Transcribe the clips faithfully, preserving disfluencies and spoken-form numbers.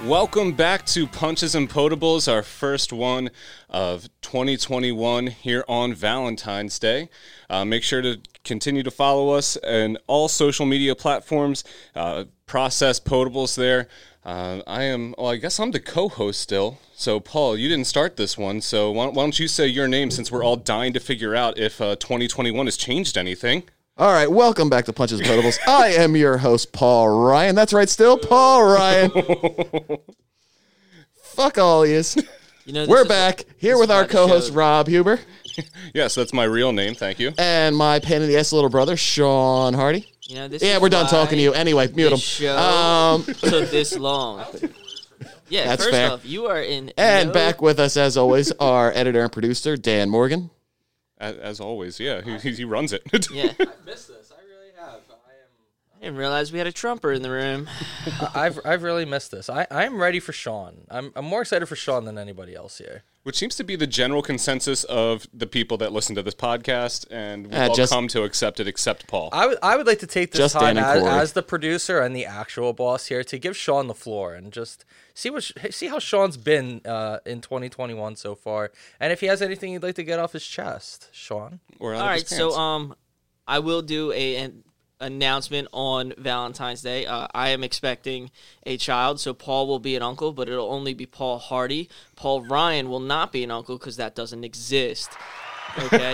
Welcome back to Punches and Potables, our first one of twenty twenty-one here on Valentine's Day. Uh, make sure to continue to follow us on all social media platforms. Uh, Process Potables there. Uh, I am, well, I guess I'm the co-host still. So, Paul, you didn't start this one, so why don't, why don't you say your name since we're all dying to figure out if uh, twenty twenty-one has changed anything. All right, welcome back to Punches and Potables. I am your host, Paul Ryan. That's right, still Paul Ryan. Fuck all yous. You know, We're back here with our co-host, Rob Huber. Yes, that's my real name, thank you. And my pain in the ass little brother, Sean Hardy. You know, this yeah, we're done talking to you. Anyway, mute him. Show um, took this long. Yeah, that's first fair. off, you are in. And no... back with us, as always, our editor and producer, Dan Morgan. As, as always, yeah, he, he runs it. Yeah. I missed this. I really have. I am. I didn't realize we had a Trumper in the room. I've I've really missed this. I I'm ready for Sean. I'm I'm more excited for Sean than anybody else here. Which seems to be the general consensus of the people that listen to this podcast, and we've uh, all just, come to accept it, except Paul. I would I would like to take this just time as, Corey. as the producer and the actual boss here to give Sean the floor and just see what see how Sean's been uh, in twenty twenty-one so far, and if he has anything he'd like to get off his chest, Sean. Or all right, so um, I will do a an announcement on Valentine's Day. Uh, I am expecting a child, so Paul will be an uncle, but it'll only be Paul Hardy. Paul Ryan will not be an uncle because that doesn't exist. Okay?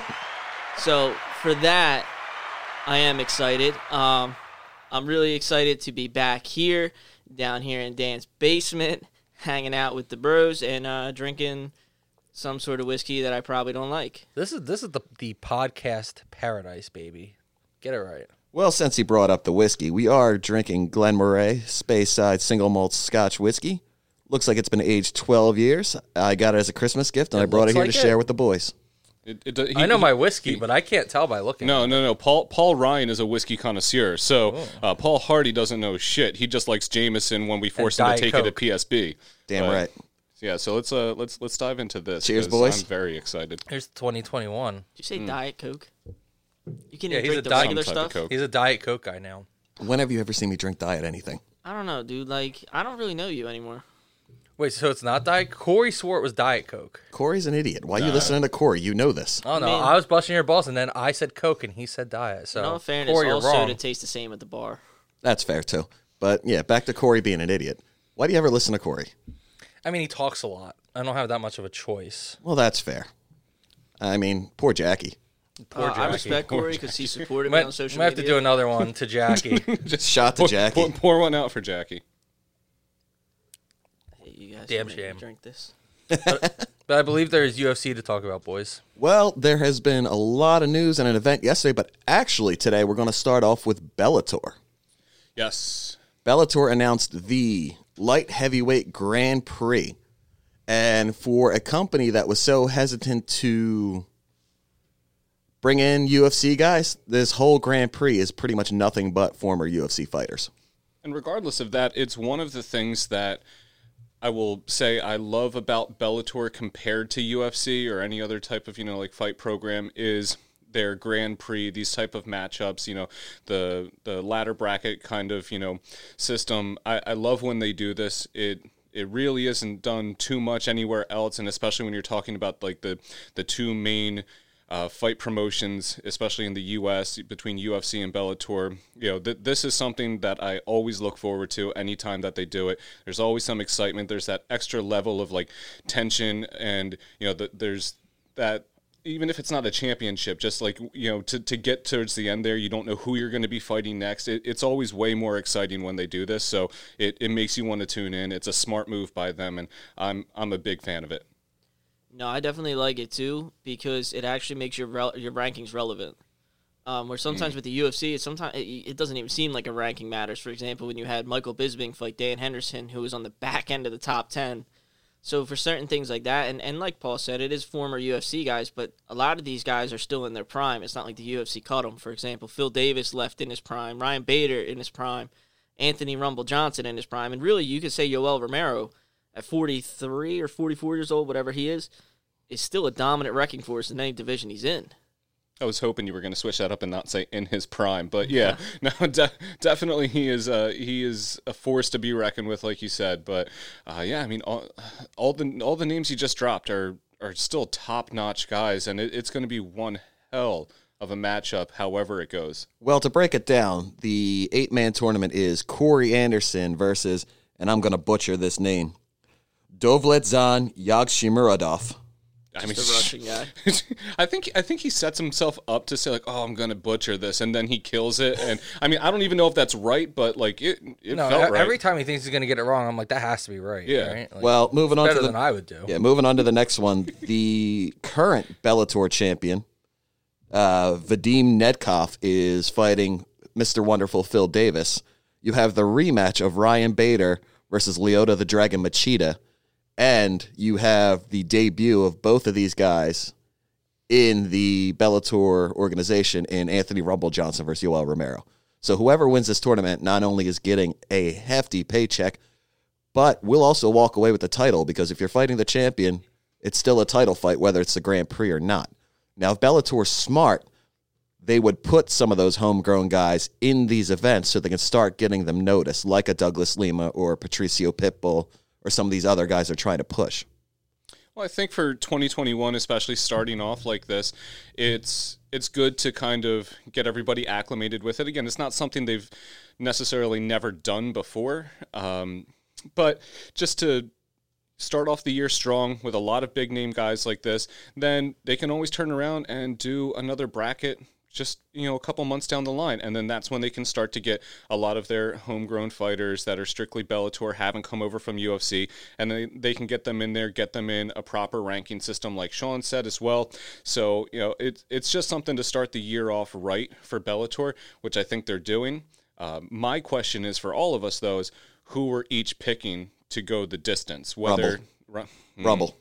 So for that, I am excited. Um, I'm really excited to be back here, down here in Dan's basement, hanging out with the bros and uh, drinking some sort of whiskey that I probably don't like. This is this is the the podcast paradise, baby. Get it right. Well, since he brought up the whiskey, we are drinking Glenmorangie Speyside Single Malt Scotch Whiskey. Looks like it's been aged twelve years. I got it as a Christmas gift, and It I brought it here like to it. share with the boys. It, it, he, I know he, my whiskey, he, but I can't tell by looking. No, at it. no, no. Paul Paul Ryan is a whiskey connoisseur, so uh, Paul Hardy doesn't know shit. He just likes Jameson when we force him to Diet take Coke. it at P S B. Damn But, right. Yeah, so let's uh let's let's dive into this. Cheers, 'cause boys. I'm very excited. Here's twenty twenty-one. Did you say Diet Coke? You can Yeah, even he's drink a the Diet- regular Some type of stuff? Coke. He's a Diet Coke guy now. When have you ever seen me drink diet anything? I don't know, dude. Like, I don't really know you anymore. Wait, so it's not Diet? Corey swore it was Diet Coke. Corey's an idiot. Why are you listening to Corey? You know this. Oh no, I mean- I was busting your balls, and then I said Coke, and he said Diet. So In all fairness, Corey, you're all wrong. soda tastes the same at the bar. That's fair, too. But, yeah, back to Corey being an idiot. Why do you ever listen to Corey? I mean, he talks a lot. I don't have that much of a choice. Well, that's fair. I mean, poor Jackie. Poor Uh, I Jackie. respect Corey because he supported me Might, on social might have media. to do another one to Jackie. Just shot to Pour, Jackie. pour, pour one out for Jackie. Hey, you guys Damn should make me shame. drink this. But I believe there is U F C to talk about, boys. Well, there has been a lot of news and an event yesterday, but actually today we're going to start off with Bellator. Yes. Bellator announced the light heavyweight Grand Prix. And for a company that was so hesitant to bring in U F C guys, this whole Grand Prix is pretty much nothing but former U F C fighters. And regardless of that, it's one of the things that I will say I love about Bellator compared to U F C or any other type of, you know, like fight program is their Grand Prix, these type of matchups, you know, the the ladder bracket kind of, you know, system. I, I love when they do this. It it really isn't done too much anywhere else, and especially when you're talking about like the the two main Uh, fight promotions, especially in the U S, between U F C and Bellator. You know, th- this is something that I always look forward to anytime that they do it. There's always some excitement. There's that extra level of, like, tension, and, you know, the, there's that, even if it's not a championship, just, like, you know, to, to get towards the end there, you don't know who you're going to be fighting next. It, it's always way more exciting when they do this, so it, it makes you want to tune in. It's a smart move by them, and I'm I'm a big fan of it. No, I definitely like it too because it actually makes your rel- your rankings relevant. Um, where sometimes mm. with the U F C, it sometimes it, it doesn't even seem like a ranking matters. For example, when you had Michael Bisping fight Dan Henderson, who was on the back end of the top ten. So for certain things like that, and, and like Paul said, it is former U F C guys, but a lot of these guys are still in their prime. It's not like the U F C cut them. For example, Phil Davis left in his prime, Ryan Bader in his prime, Anthony Rumble Johnson in his prime, and really you could say Yoel Romero at forty-three or forty-four years old, whatever he is, is still a dominant wrecking force in any division he's in. I was hoping you were going to switch that up and not say in his prime, but yeah, no, de- definitely he is. Uh, he is a force to be reckoned with, like you said. But uh, yeah, I mean, all, all the all the names you just dropped are are still top notch guys, and it, it's going to be one hell of a matchup, however it goes. Well, to break it down, the eight man tournament is Corey Anderson versus, and I'm going to butcher this name, Dovletzan Yagshimuradov. I mean, the Russian guy. I think I think he sets himself up to say like, "Oh, I'm going to butcher this," and then he kills it. And I mean, I don't even know if that's right, but like it, it No, felt e- right. every time he thinks he's going to get it wrong, I'm like, that has to be right. Yeah. Right? Like, Well, moving on to better the than I would do. yeah, moving on to the next one, the current Bellator champion, uh, Vadim Nedkov, is fighting Mister Wonderful Phil Davis. You have the rematch of Ryan Bader versus Leota the Dragon Machida. And you have the debut of both of these guys in the Bellator organization in Anthony Rumble Johnson versus Yoel Romero. So whoever wins this tournament not only is getting a hefty paycheck, but will also walk away with the title, because if you're fighting the champion, it's still a title fight, whether it's the Grand Prix or not. Now, if Bellator's smart, they would put some of those homegrown guys in these events so they can start getting them noticed, like a Douglas Lima or Patricio Pitbull, or some of these other guys are trying to push. Well, I think for twenty twenty-one, especially starting off like this, it's it's good to kind of get everybody acclimated with it. Again, it's not something they've necessarily never done before, um, but just to start off the year strong with a lot of big-name guys like this, then they can always turn around and do another bracket just, you know, a couple months down the line. And then that's when they can start to get a lot of their homegrown fighters that are strictly Bellator, haven't come over from U F C, and they, they can get them in there, get them in a proper ranking system like Sean said as well. So, you know, it, it's just something to start the year off right for Bellator, which I think they're doing. Uh, my question is for all of us, though, is who we're each picking to go the distance. Whether Rumble. Ru- Rumble.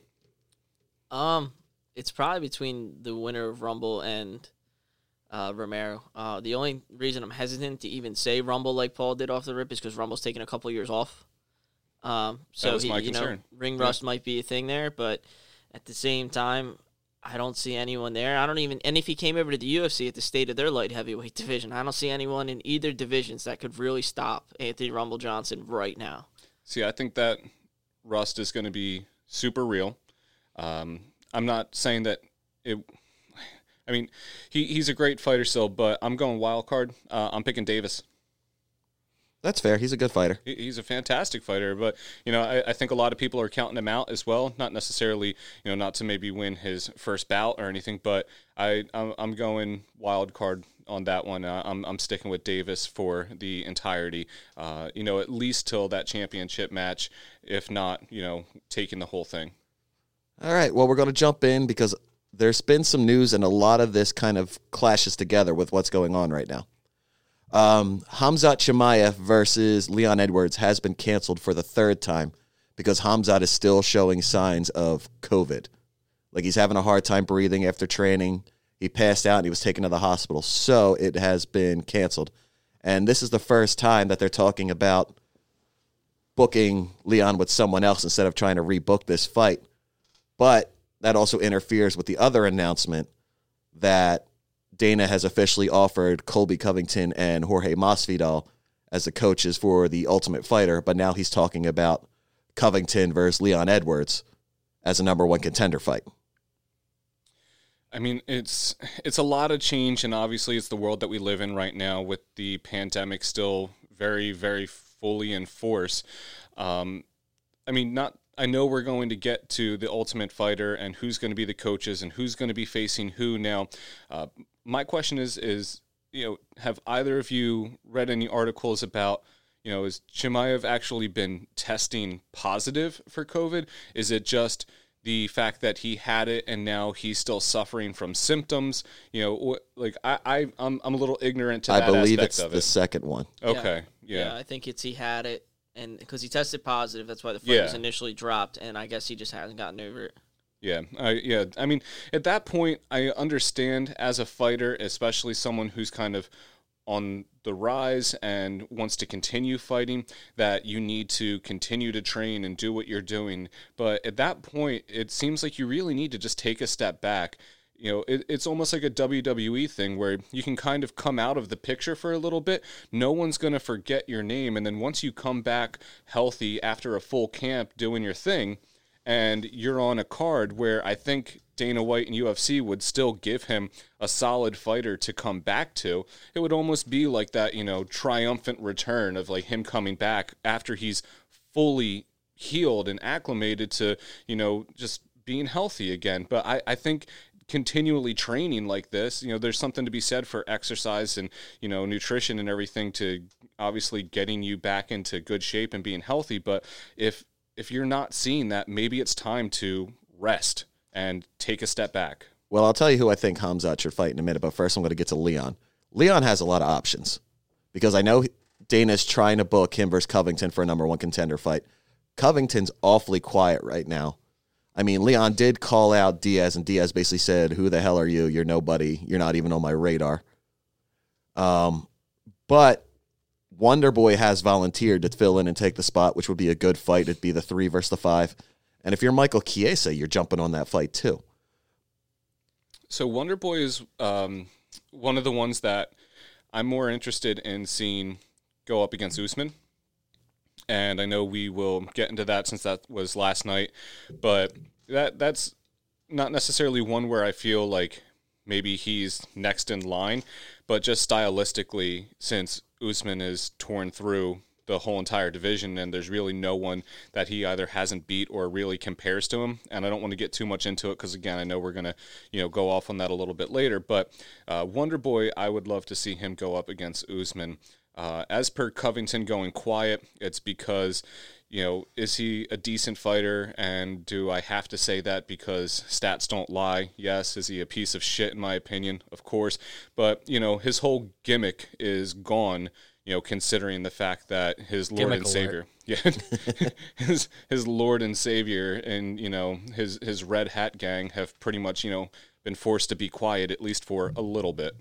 Um, it's probably between the winner of Rumble and uh, Romero. Uh, the only reason I'm hesitant to even say Rumble like Paul did off the rip is because Rumble's taking a couple years off. Um, so was he, my you know, concern. ring Yeah. rust might be a thing there, but at the same time, I don't see anyone there. I don't even, and if he came over to the U F C at the state of their light heavyweight division, I don't see anyone in either divisions that could really stop Anthony Rumble Johnson right now. See, I think that rust is going to be super real. Um, I'm not saying that it. I mean, he, he's a great fighter still, but I'm going wild card. Uh, I'm picking Davis. That's fair. He's a good fighter. He, he's a fantastic fighter, but you know, I, I think a lot of people are counting him out as well. Not necessarily, you know, not to maybe win his first bout or anything, but I I'm, I'm going wild card on that one. Uh, I'm I'm sticking with Davis for the entirety. Uh, you know, at least till that championship match, if not, you know, taking the whole thing. All right, well, we're going to jump in because there's been some news, and a lot of this kind of clashes together with what's going on right now. Um, Khamzat Chimaev versus Leon Edwards has been canceled for the third time because Khamzat is still showing signs of COVID. Like, he's having a hard time breathing after training. He passed out and he was taken to the hospital, so it has been canceled. And this is the first time that they're talking about booking Leon with someone else instead of trying to rebook this fight. But that also interferes with the other announcement that Dana has officially offered Colby Covington and Jorge Masvidal as the coaches for the Ultimate Fighter, but now he's talking about Covington versus Leon Edwards as a number one contender fight. I mean, it's it's a lot of change, and obviously it's the world that we live in right now with the pandemic still very, very fully in force. Um, I mean, not. I know we're going to get to the Ultimate Fighter and who's going to be the coaches and who's going to be facing who now. Uh, my question is, is you know, have either of you read any articles about, you know, has Chimaev actually been testing positive for COVID? Is it just the fact that he had it and now he's still suffering from symptoms? You know, like I, I I'm I'm a little ignorant to I that believe aspect it's of the it. second one. Okay, yeah. Yeah, I think it's he had it, and because he tested positive, that's why the fight Yeah. was initially dropped, and I guess he just hasn't gotten over it. Yeah, I, yeah. I mean, at that point, I understand as a fighter, especially someone who's kind of on the rise and wants to continue fighting, that you need to continue to train and do what you're doing. But at that point, it seems like you really need to just take a step back. You know, it, it's almost like a W W E thing where you can kind of come out of the picture for a little bit. No one's going to forget your name. And then once you come back healthy after a full camp doing your thing, and you're on a card where I think Dana White and U F C would still give him a solid fighter to come back to, it would almost be like that, you know, triumphant return of like him coming back after he's fully healed and acclimated to, you know, just being healthy again. But I, I think continually training like this, you know, there's something to be said for exercise and, you know, nutrition and everything to obviously getting you back into good shape and being healthy. But if if you're not seeing that, maybe it's time to rest and take a step back. Well, I'll tell you who I think Hamzat should fight in a minute, but first I'm going to get to Leon. Leon has a lot of options because I know Dana's trying to book him versus Covington for a number one contender fight. Covington's awfully quiet right now. I mean, Leon did call out Diaz, and Diaz basically said, who the hell are you? You're nobody. You're not even on my radar. Um, but Wonder Boy has volunteered to fill in and take the spot, which would be a good fight. It'd be the three versus the five. And if you're Michael Chiesa, you're jumping on that fight too. So Wonder Boy is um, one of the ones that I'm more interested in seeing go up against Usman. And I know we will get into that since that was last night. But that that's not necessarily one where I feel like maybe he's next in line. But just stylistically, since Usman is torn through the whole entire division and there's really no one that he either hasn't beat or really compares to him. And I don't want to get too much into it because, again, I know we're going to, you know, go off on that a little bit later. But uh, Wonder Boy, I would love to see him go up against Usman. Uh, as per Covington going quiet, it's because, you know, is he a decent fighter? And do I have to say that because stats don't lie? Yes. Is he a piece of shit, in my opinion? Of course. But, you know, his whole gimmick is gone, you know, considering the fact that his Lord Gimmick and Savior, yeah, his his Lord and Savior and, you know, his, his Red Hat gang have pretty much, you know, been forced to be quiet, at least for a little bit.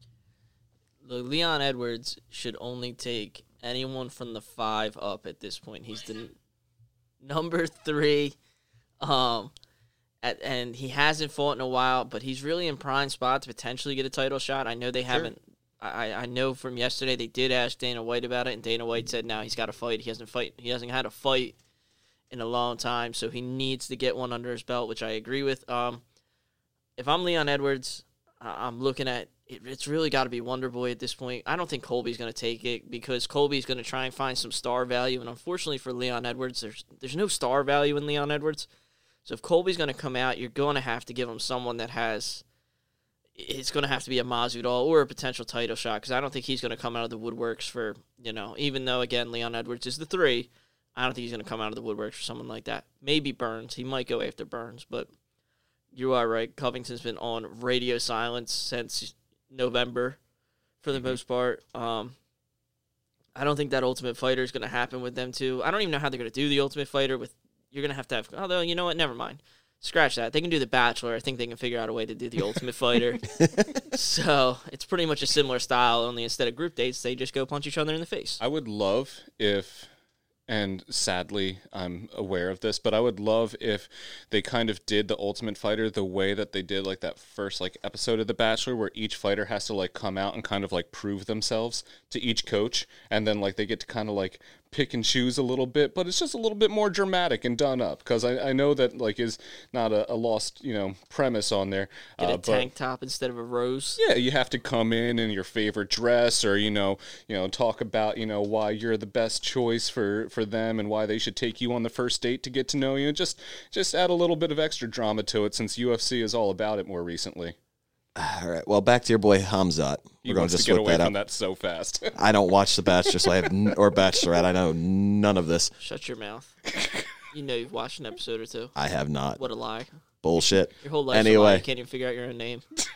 Look, Leon Edwards should only take anyone from the five up at this point. He's the n- number three, um, at, and he hasn't fought in a while, but he's really in prime spot to potentially get a title shot. I know they Sure. haven't. I, I know from yesterday they did ask Dana White about it, and Dana White said now he's got to fight. He hasn't fight. He hasn't had a fight in a long time, so he needs to get one under his belt, which I agree with. Um, if I'm Leon Edwards, I'm looking at. It's really got to be Wonder Boy at this point. I don't think Colby's going to take it because Colby's going to try and find some star value. And unfortunately for Leon Edwards, there's there's no star value in Leon Edwards. So if Colby's going to come out, you're going to have to give him someone that has – it's going to have to be a Masvidal or a potential title shot because I don't think he's going to come out of the woodworks for, you know, even though, again, Leon Edwards is the three, I don't think he's going to come out of the woodworks for someone like that. Maybe Burns. He might go after Burns, but you are right. Covington's been on radio silence since – November for the mm-hmm. most part. Um, I don't think that Ultimate Fighter is going to happen with them too. I don't even know how they're going to do the Ultimate Fighter with, you're going to have to have, although, you know what, never mind. Scratch that. They can do The Bachelor. I think they can figure out a way to do the Ultimate Fighter. So it's pretty much a similar style, only instead of group dates, they just go punch each other in the face. I would love if, and sadly I'm aware of this, but I would love if they kind of did the Ultimate Fighter the way that they did like that first like episode of The Bachelor where each fighter has to like come out and kind of like prove themselves to each coach, and then like they get to kind of like pick and choose a little bit, but it's just a little bit more dramatic and done up because I, I know that like is not a, a lost, you know, premise on there. Get a uh, tank top instead of a rose. Yeah, you have to come in in your favorite dress, or you know, you know, talk about you know why you're the best choice for, for them and why they should take you on the first date to get to know you. Just just add a little bit of extra drama to it since U F C is all about it more recently. All right. Well, back to your boy Hamzat. He We're going wants to just to get split away that from up. that so fast. I don't watch The Bachelor, so I have n- or Bachelorette. I know none of this. Shut your mouth. You know you've watched an episode or two. I have not. What a lie. Bullshit. Your whole life's Anyway. a lie. You can't even figure out your own name.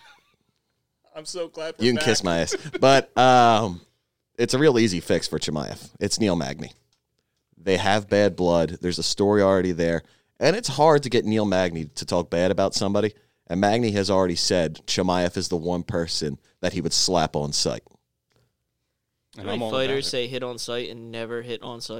I'm so glad we're You can back. kiss my ass. But um, it's a real easy fix for Chimaev. It's Neil Magny. They have bad blood. There's a story already there. And it's hard to get Neil Magny to talk bad about somebody. And Magny has already said Chimaev is the one person that he would slap on sight. And How I'm many all about fighters it. say hit on sight and never hit on sight?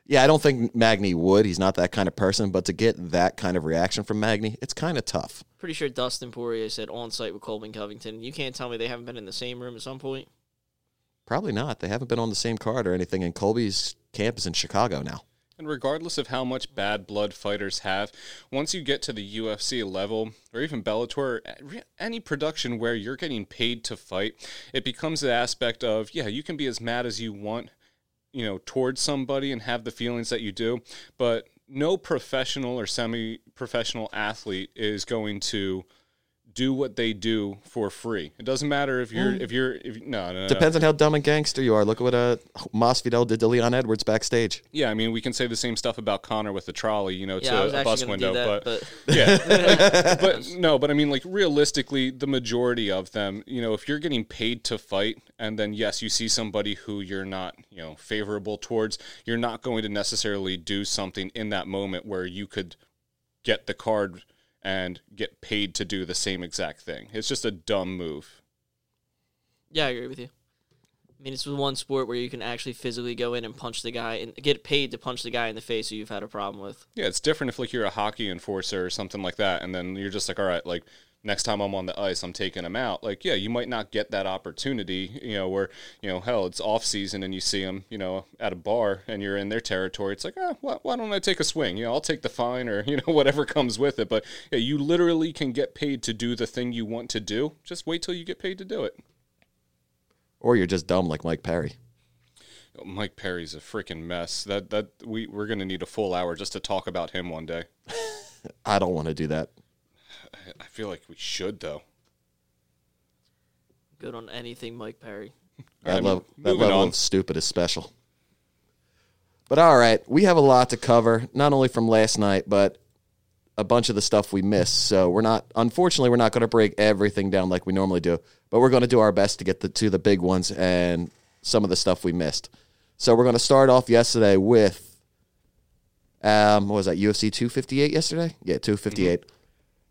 Yeah, I don't think Magny would. He's not that kind of person. But to get that kind of reaction from Magny, it's kind of tough. Pretty sure Dustin Poirier said on site with Colby Covington. You can't tell me they haven't been in the same room at some point. Probably not. They haven't been on the same card or anything. And Colby's camp is in Chicago now. And regardless of how much bad blood fighters have, once you get to the U F C level, or even Bellator, any production where you're getting paid to fight, it becomes the aspect of, yeah, you can be as mad as you want, you know, towards somebody and have the feelings that you do, but no professional or semi-professional athlete is going to do what they do for free. It doesn't matter if you're, mm. if you're, if no, no, no. Depends on how dumb and gangster you are. Look at what uh, Masvidal did to Leon Edwards backstage. Yeah, I mean, we can say the same stuff about Conor with the trolley, you know, yeah, to a bus window, that, but, but yeah, like, but no, but I mean, like realistically, the majority of them, you know, if you're getting paid to fight, and then yes, you see somebody who you're not, you know, favorable towards, you're not going to necessarily do something in that moment where you could get the card and get paid to do the same exact thing. It's just a dumb move. Yeah, I agree with you. I mean, it's the one sport where you can actually physically go in and punch the guy and get paid to punch the guy in the face who you've had a problem with. Yeah, it's different if like you're a hockey enforcer or something like that, and then you're just like, all right, like next time I'm on the ice, I'm taking him out. Like, yeah, you might not get that opportunity, you know, where, you know, hell, it's off season and you see them, you know, at a bar and you're in their territory. It's like, ah, why, why don't I take a swing? You know, I'll take the fine or, you know, whatever comes with it. But yeah, you literally can get paid to do the thing you want to do. Just wait till you get paid to do it. Or you're just dumb like Mike Perry. Mike Perry's a freaking mess. That that we we're gonna need a full hour just to talk about him one day. I don't want to do that. I feel like we should, though. Good on anything, Mike Perry. That, right, level, that moving level on. of stupid is special. But all right, we have a lot to cover, not only from last night, but a bunch of the stuff we missed. So we're not, unfortunately, we're not going to break everything down like we normally do, but we're going to do our best to get the, to the big ones and some of the stuff we missed. So we're going to start off yesterday with, um, what was that, U F C two fifty-eight yesterday? Yeah, two fifty-eight. Mm-hmm.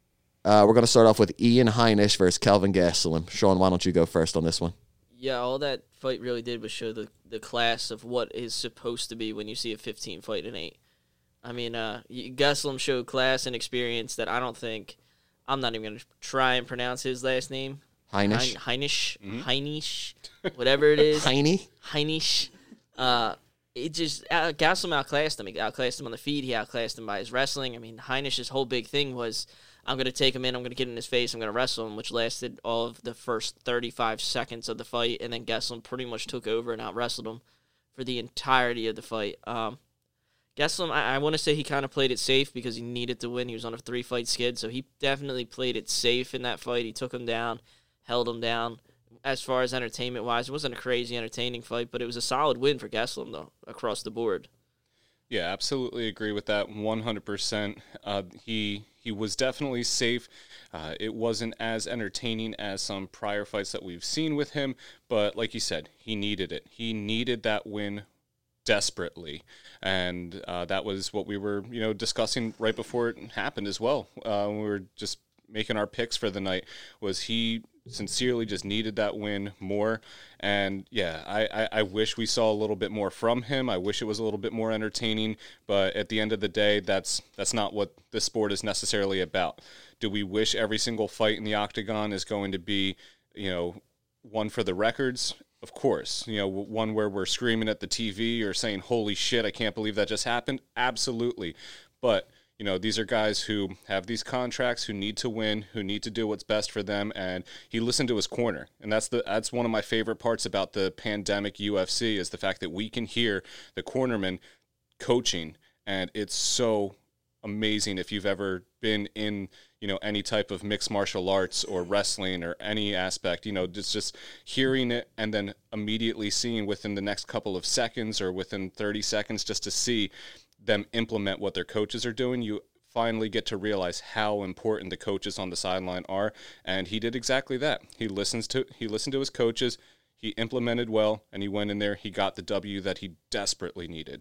Uh, we're going to start off with Ian Heinisch versus Kelvin Gastelum. Sean, why don't you go first on this one? Yeah, all that fight really did was show the, the class of what is supposed to be when you see a fifteen fight in eight. I mean, uh, Gastelum showed class and experience that I don't think, I'm not even going to try and pronounce his last name. Heinisch. Hein, Heinisch. Mm-hmm. Heinisch. Whatever it is. Heine? Heinisch. Uh, it just, uh, Gastelum outclassed him. He outclassed him on the feet. He outclassed him by his wrestling. I mean, Heinisch's whole big thing was, I'm going to take him in, I'm going to get in his face, I'm going to wrestle him, which lasted all of the first thirty-five seconds of the fight, and then Gastelum pretty much took over and out-wrestled him for the entirety of the fight. Um, Gastelum, I, I want to say he kind of played it safe because he needed to win. He was on a three-fight skid, so he definitely played it safe in that fight. He took him down, held him down. As far as entertainment-wise, it wasn't a crazy entertaining fight, but it was a solid win for Gastelum, though, across the board. Yeah, absolutely agree with that one hundred percent. Uh, he he was definitely safe. Uh, it wasn't as entertaining as some prior fights that we've seen with him, but like you said, he needed it. He needed that win desperately, and uh, that was what we were, you know, discussing right before it happened as well. Uh, we were just making our picks for the night. Was he sincerely just needed that win more? And yeah, I, I, I wish we saw a little bit more from him. I wish it was a little bit more entertaining, but at the end of the day, that's that's not what this sport is necessarily about. Do we wish every single fight in the octagon is going to be, you know, one for the records? Of course. You know, one where we're screaming at the T V or saying, holy shit, I can't believe that just happened? Absolutely. But you know, these are guys who have these contracts, who need to win, who need to do what's best for them, and he listened to his corner. And that's the that's one of my favorite parts about the pandemic U F C is the fact that we can hear the cornerman coaching, and it's so amazing if you've ever been in, you know, any type of mixed martial arts or wrestling or any aspect, you know, just just hearing it and then immediately seeing within the next couple of seconds or within thirty seconds just to see them implement what their coaches are doing, you finally get to realize how important the coaches on the sideline are. And he did exactly that. He listens to he listened to his coaches, he implemented well, and he went in there, he got the W that he desperately needed.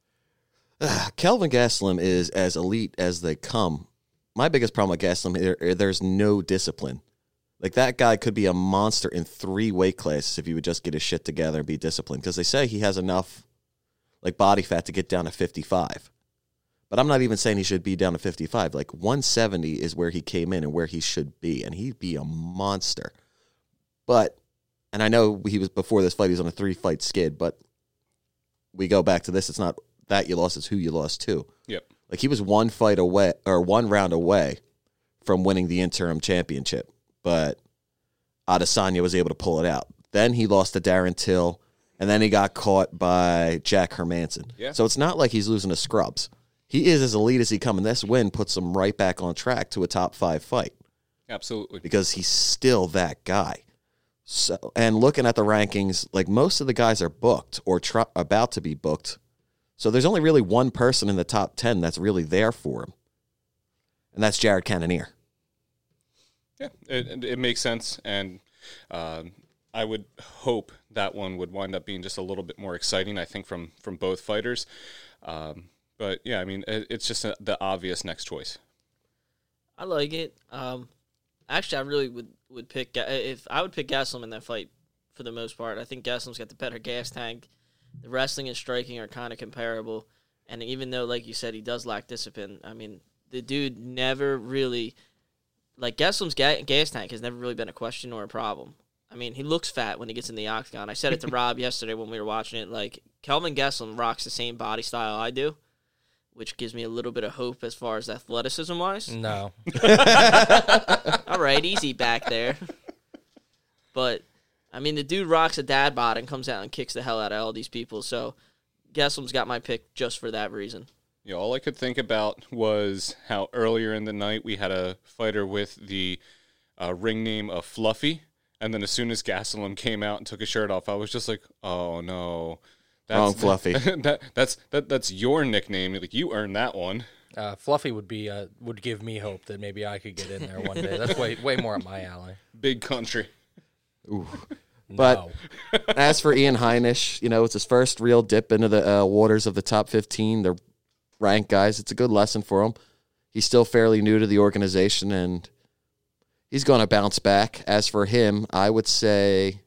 Uh, Kelvin Gastelum is as elite as they come. My biggest problem with Gastelum, there, there's no discipline. Like, that guy could be a monster in three weight classes if he would just get his shit together and be disciplined. Because they say he has enough like body fat to get down to fifty-five. But I'm not even saying he should be down to fifty-five. Like one seventy is where he came in and where he should be, and he'd be a monster. But, and I know he was before this fight, he was on a three-fight skid, but we go back to this. It's not that you lost, it's who you lost to. Yep. Like he was one fight away, or one round away from winning the interim championship, but Adesanya was able to pull it out. Then he lost to Darren Till, and then he got caught by Jack Hermanson. Yeah. So it's not like he's losing to scrubs. He is as elite as he come, and this win puts him right back on track to a top five fight. Absolutely. Because he's still that guy. So, and looking at the rankings, like most of the guys are booked or tr- about to be booked. So there's only really one person in the top ten that's really there for him, and that's Jared Cannonier. Yeah, it, it makes sense, and uh, I would hope that one would wind up being just a little bit more exciting, I think, from, from both fighters. Um, but, yeah, I mean, it, it's just a, the obvious next choice. I like it. Um, actually, I really would, would pick – if I would pick Gastelum in that fight for the most part. I think Gastelum's got the better gas tank. The wrestling and striking are kind of comparable. And even though, like you said, he does lack discipline, I mean, the dude never really – like, Gastelum's ga- gas tank has never really been a question or a problem. I mean, he looks fat when he gets in the octagon. I said it to Rob yesterday when we were watching it. Like, Kelvin Gastelum rocks the same body style I do, which gives me a little bit of hope as far as athleticism-wise. No. All right, easy back there. But, I mean, the dude rocks a dad bod and comes out and kicks the hell out of all these people. So, Gastelum's got my pick just for that reason. Yeah, all I could think about was how earlier in the night we had a fighter with the uh, ring name of Fluffy, and then as soon as Gastelum came out and took his shirt off, I was just like, "Oh no, that's, Wrong Fluffy." that, that's that, that's your nickname. Like you earned that one." Uh, Fluffy would be uh, would give me hope that maybe I could get in there one day. That's way way more up my alley. Big country. Ooh. But no. As for Ian Heinisch, you know, it's his first real dip into the uh, waters of the top fifteen. They're ranked guys. It's a good lesson for him. He's still fairly new to the organization, and he's going to bounce back. As for him, I would say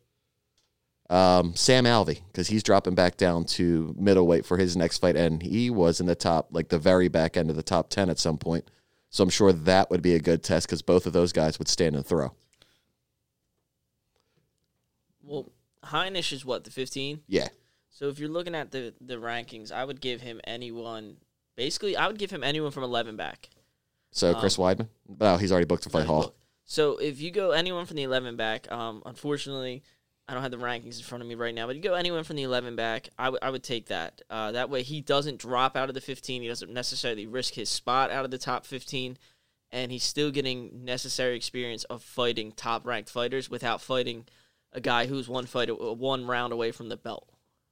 um, Sam Alvey, because he's dropping back down to middleweight for his next fight, and he was in the top, like the very back end of the top ten at some point. So I'm sure that would be a good test, because both of those guys would stand and throw. Well, Heinisch is what, the fifteen? Yeah. So if you're looking at the, the rankings, I would give him anyone. Basically, I would give him anyone from eleven back. So Chris Um, Weidman? Oh, he's already booked to fight Already Hall. booked. So if you go anyone from the eleven back, um, unfortunately, I don't have the rankings in front of me right now, but you go anyone from the eleven back, I, w- I would take that. Uh, that way he doesn't drop out of the fifteen. He doesn't necessarily risk his spot out of the top fifteen, and he's still getting necessary experience of fighting top-ranked fighters without fighting a guy who's one fight, one round away from the belt.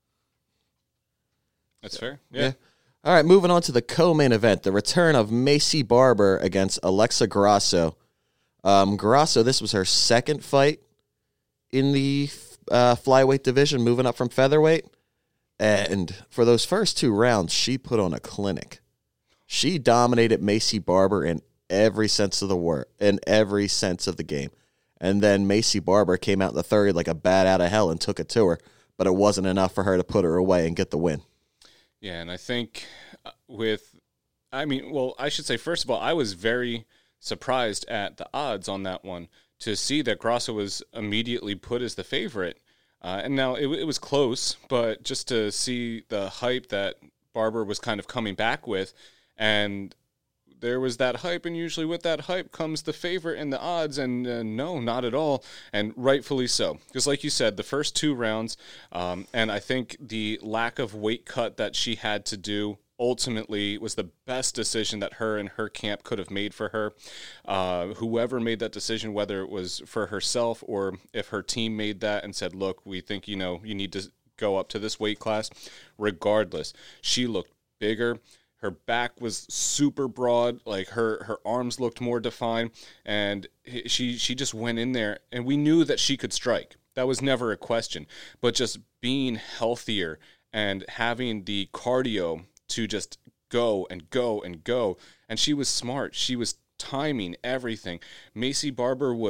That's fair. Yeah. Yeah. All right, moving on to the co-main event, the return of Macy Barber against Alexa Grasso. Um, Grasso, this was her second fight in the uh, flyweight division, moving up from featherweight. And for those first two rounds, she put on a clinic. She dominated Macy Barber in every sense of the word, in every sense of the game. And then Macy Barber came out in the third like a bat out of hell and took it to her, but it wasn't enough for her to put her away and get the win. Yeah, and I think with, I mean, well, I should say, first of all, I was very surprised at the odds on that one to see that Grasso was immediately put as the favorite. Uh, and now it, it was close, but just to see the hype that Barber was kind of coming back with, and there was that hype, and usually with that hype comes the favorite and the odds, and uh, no, not at all, and rightfully so. Because like you said, the first two rounds, um, and I think the lack of weight cut that she had to do ultimately was the best decision that her and her camp could have made for her. Uh, whoever made that decision, whether it was for herself or if her team made that and said, look, we think, you know, you need to go up to this weight class, regardless, she looked bigger. Her back was super broad, like her, her arms looked more defined, and she she just went in there, and we knew that she could strike. That was never a question. But just being healthier and having the cardio to just go and go and go, and she was smart. She was timing everything. Macy Barber was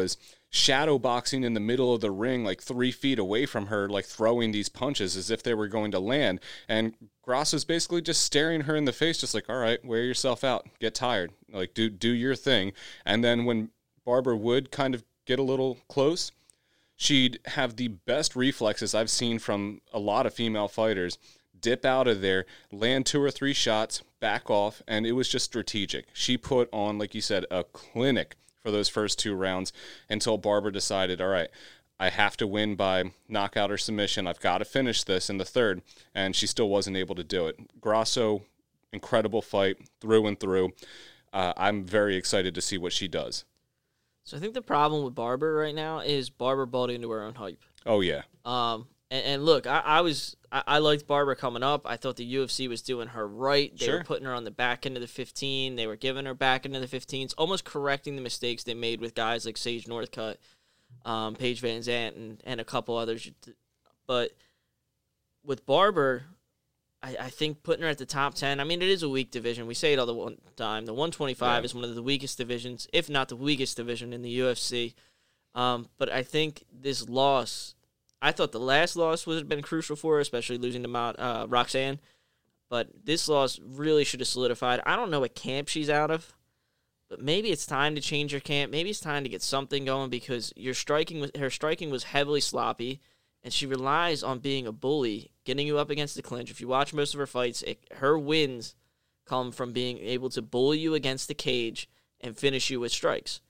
shadow boxing in the middle of the ring, like three feet away from her, like throwing these punches as if they were going to land. And Grasso's basically just staring her in the face, just like, all right, wear yourself out, get tired, like do do your thing. And then when Barber would kind of get a little close, she'd have the best reflexes I've seen from a lot of female fighters. Dip out of there, land two or three shots, back off, and it was just strategic. She put on, like you said, a clinic for those first two rounds until Barber decided, all right, I have to win by knockout or submission. I've got to finish this in the third, and she still wasn't able to do it. Grasso, incredible fight through and through. Uh, I'm very excited to see what she does. So I think the problem with Barber right now is Barber bought into her own hype. Oh, yeah. Um, and, and look, I, I was I, I liked Barber coming up. I thought the U F C was doing her right. They Sure. were putting her on the back end of the fifteen. They were giving her back into the fifteens, almost correcting the mistakes they made with guys like Sage Northcutt, um, Paige Van Zandt, and, and a couple others. But with Barber, I, I think putting her at the top ten, I mean, it is a weak division. We say it all the one time. The one twenty-five Yeah. is one of the weakest divisions, if not the weakest division in the U F C. Um, but I think this loss, I thought the last loss would have been crucial for her, especially losing to Mount, uh, Roxanne. But this loss really should have solidified. I don't know what camp she's out of, but maybe it's time to change her camp. Maybe it's time to get something going because your striking was, her striking was heavily sloppy, and she relies on being a bully, getting you up against the clinch. If you watch most of her fights, it, her wins come from being able to bully you against the cage and finish you with strikes.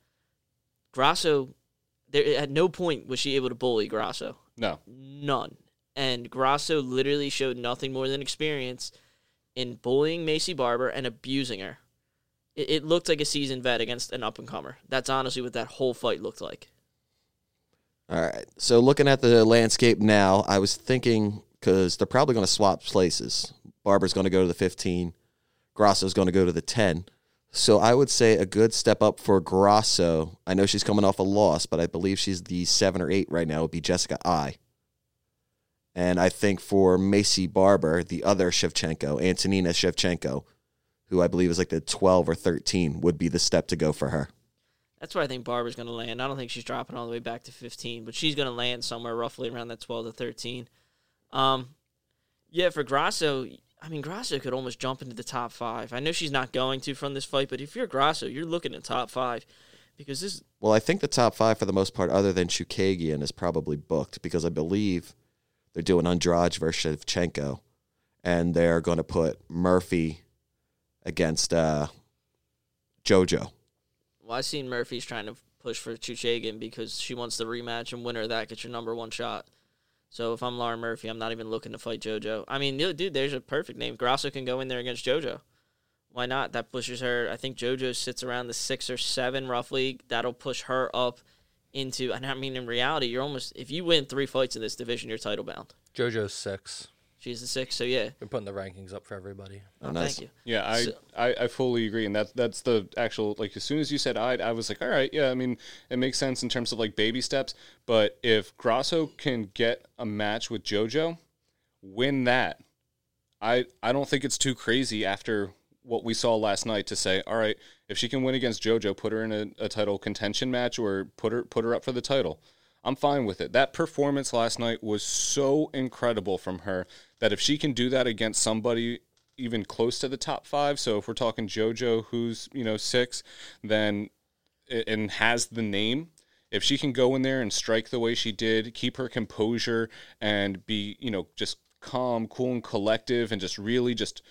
Grasso, there at no point was she able to bully Grasso. No. None. And Grasso literally showed nothing more than experience in bullying Macy Barber and abusing her. It, it looked like a seasoned vet against an up-and-comer. That's honestly what that whole fight looked like. All right. So looking at the landscape now, I was thinking, because they're probably going to swap places. Barber's going to go to the fifteen. Grasso's going to go to the ten. So I would say a good step up for Grasso. I know she's coming off a loss, but I believe she's the seven or eight right now, would be Jessica Ai. And I think for Macy Barber, the other Shevchenko, Antonina Shevchenko, who I believe is like the twelve or thirteen, would be the step to go for her. That's where I think Barber's going to land. I don't think she's dropping all the way back to fifteen, but she's going to land somewhere roughly around that twelve to thirteen. Um, yeah, for Grasso, I mean, Grasso could almost jump into the top five. I know she's not going to from this fight, but if you're Grasso, you're looking at top five because this. Well, I think the top five for the most part, other than Chukagian, is probably booked because I believe they're doing Andrade versus Shevchenko, and they're going to put Murphy against uh, JoJo. Well, I seen Murphy's trying to push for Chuchagan because she wants the rematch, and winner of that gets your number one shot. So if I'm Lauren Murphy, I'm not even looking to fight JoJo. I mean, dude, there's a perfect name. Grasso can go in there against JoJo. Why not? That pushes her. I think JoJo sits around the six or seven roughly. That'll push her up into, and I mean, in reality, you're almost, if you win three fights in this division, you're title bound. JoJo's six. She's the six, so yeah. We're putting the rankings up for everybody. Oh, nice. Thank you. Yeah, I, So- I, I fully agree, and that's that's the actual, like, as soon as you said I, I was like, all right, yeah, I mean, it makes sense in terms of, like, baby steps, but if Grasso can get a match with JoJo, win that, I I don't think it's too crazy after what we saw last night to say, all right, if she can win against JoJo, put her in a, a title contention match or put her put her up for the title. I'm fine with it. That performance last night was so incredible from her that if she can do that against somebody even close to the top five, so if we're talking JoJo, who's, you know, six, then and has the name, if she can go in there and strike the way she did, keep her composure and be, you know, just calm, cool, and collective, and just really just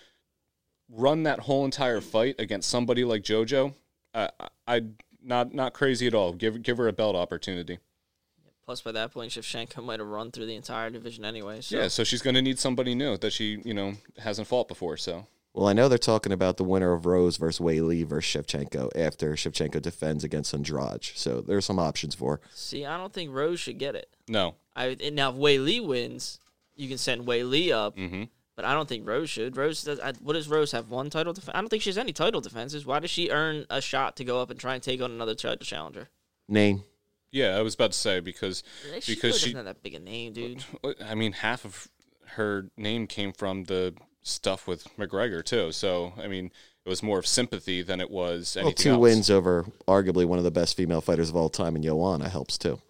run that whole entire fight against somebody like JoJo, uh, I not not crazy at all. Give give her a belt opportunity. Plus, by that point, Shevchenko might have run through the entire division anyway. So. Yeah, so she's going to need somebody new that she, you know, hasn't fought before. So, Well, I know they're talking about the winner of Rose versus Wei Li versus Shevchenko after Shevchenko defends against Andrade. So there's some options for her. See, I don't think Rose should get it. no. I and now if Wei Li wins, you can send Wei Li up, Mm-hmm. but I don't think Rose should. Rose does. I, what does Rose have? One title defense? I don't think she has any title defenses. Why does she earn a shot to go up and try and take on another title challenger? Name. Yeah, I was about to say because She because really she, doesn't have that big a name, dude. I mean, half of her name came from the stuff with McGregor too. So, I mean, it it was more of sympathy than it was anything Well, two else. wins over arguably one of the best female fighters of all time in Joanna helps too.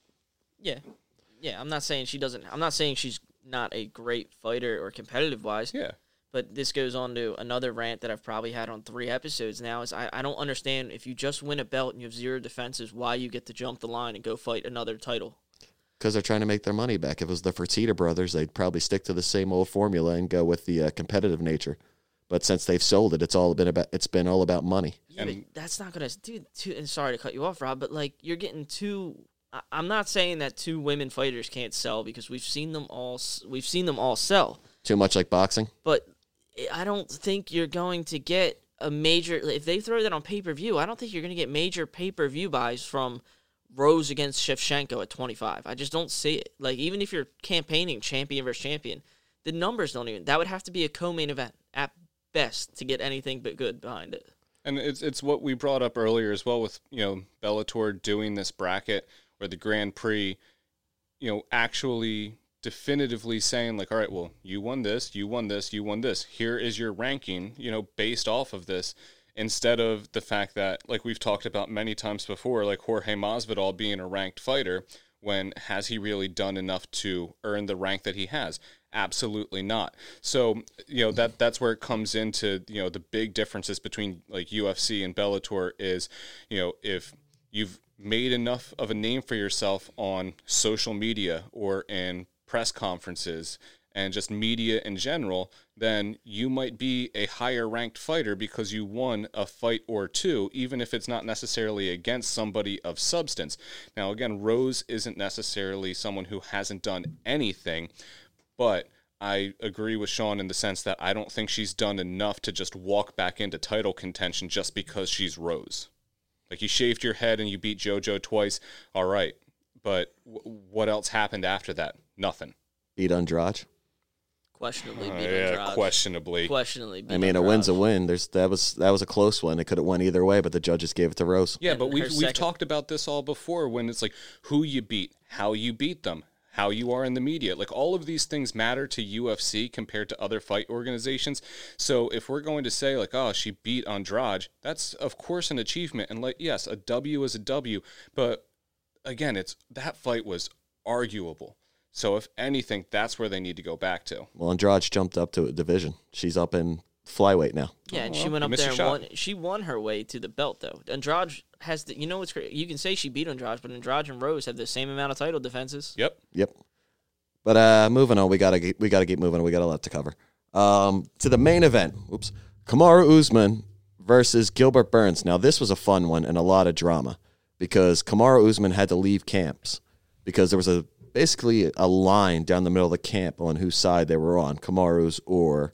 Yeah, yeah. I'm not saying she doesn't. I'm not saying she's not a great fighter or competitive wise. Yeah. But this goes on to another rant that I've probably had on three episodes now. Is I, I don't understand if you just win a belt and you have zero defenses, why you get to jump the line and go fight another title. Because they're trying to make their money back. If it was the Fertitta brothers, they'd probably stick to the same old formula and go with the uh, competitive nature. But since they've sold it, it's all been about it's been all about money. Yeah, And- but that's not gonna do. Two, and sorry to cut you off, Rob, but like you're getting two. I, I'm not saying that two women fighters can't sell because we've seen them all. s- We've seen them all sell, Too much like boxing. but I don't think you're going to get a major. If they throw that on pay per view, I don't think you're going to get major pay per view buys from Rose against Shevchenko at twenty-five. I just don't see it. Like even if you're campaigning champion versus champion, the numbers don't even. That would have to be a co-main event at best to get anything but good behind it. And it's it's what we brought up earlier as well with, you know, Bellator doing this bracket where the Grand Prix, you know, actually definitively saying like, all right, well, you won this, you won this, you won this. Here is your ranking, you know, based off of this, instead of the fact that, like we've talked about many times before, like Jorge Masvidal being a ranked fighter, when has he really done enough to earn the rank that he has? Absolutely not. So, you know, that that's where it comes into, you know, the big differences between like U F C and Bellator is, you know, if you've made enough of a name for yourself on social media or in press conferences and just media in general, then you might be a higher ranked fighter because you won a fight or two, even if it's not necessarily against somebody of substance. Now, again, Rose isn't necessarily someone who hasn't done anything, but I agree with Sean in the sense that I don't think she's done enough to just walk back into title contention just because she's Rose. Like, you shaved your head and you beat JoJo twice, all right, but w- what else happened after that? Nothing. Beat Andrade. Questionably Uh, beat yeah, Andrade. questionably. Questionably beat I mean, a Andrade. win's a win. There's that was that was a close one. It could have went either way, but the judges gave it to Rose. Yeah, And but we've her we've second- talked about this all before when it's like who you beat, how you beat them, how you are in the media. Like all of these things matter to U F C compared to other fight organizations. So if we're going to say like, oh, she beat Andrade, that's of course an achievement. And like, yes, a W is a W, but again, it's that fight was arguable. So if anything, that's where they need to go back to. Well, Andrade jumped up to a division. She's up in flyweight now. Yeah, and Oh, she well, went you up missed there your and shot. won. She won her way to the belt, though. Andrade has the. You know what's crazy? You can say she beat Andrade, but Andrade and Rose have the same amount of title defenses. Yep. Yep. But uh, moving on, we gotta get, we gotta keep moving. We got a lot to cover. Um, to the main event. Oops. Kamaru Usman versus Gilbert Burns. Now this was a fun one and a lot of drama because Kamaru Usman had to leave camps because there was a basically a line down the middle of the camp on whose side they were on, Kamaru's or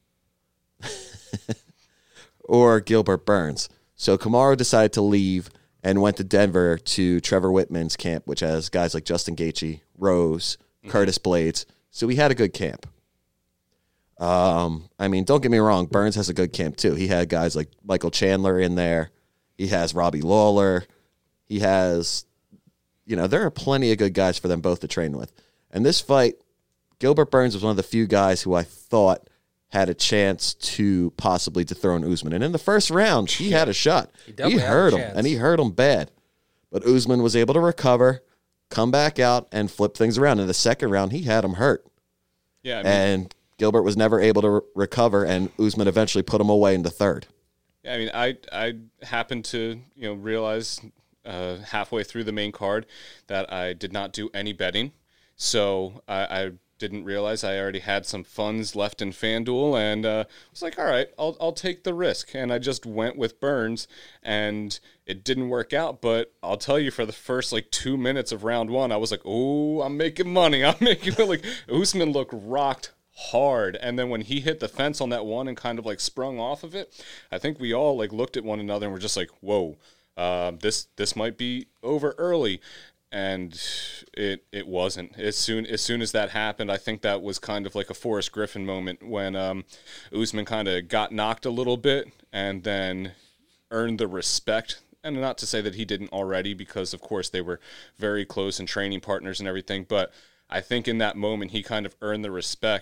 or Gilbert Burns. So Kamaru decided to leave and went to Denver to Trevor Whitman's camp, which has guys like Justin Gaethje, Rose, mm-hmm. Curtis Blades. So we had a good camp. Um, I mean, don't get me wrong, Burns has a good camp too. He had guys like Michael Chandler in there. He has Robbie Lawler. He has, you know, there are plenty of good guys for them both to train with. And this fight, Gilbert Burns was one of the few guys who I thought had a chance to possibly dethrone Usman. And in the first round, he had a shot. He, he hurt him, and he hurt him bad. But Usman was able to recover, come back out, and flip things around. In the second round, he had him hurt. Yeah. I mean, and Gilbert was never able to re- recover, and Usman eventually put him away in the third. I mean, I I happened to, you know, realize uh, halfway through the main card that I did not do any betting. So I, I didn't realize I already had some funds left in FanDuel, and uh, was like, all right, I'll I'll take the risk. And I just went with Burns, and it didn't work out. But I'll tell you, for the first like two minutes of round one, I was like, oh, I'm making money. I'm making like Usman looked rocked hard, and then when he hit the fence on that one and kind of like sprung off of it, I think we all like looked at one another and were just like, whoa, uh, this this might be over early. And it it wasn't. As soon as soon as that happened, I think that was kind of like a Forrest Griffin moment when um, Usman kind of got knocked a little bit and then earned the respect. And not to say that he didn't already, because of course they were very close and training partners and everything, but I think in that moment he kind of earned the respect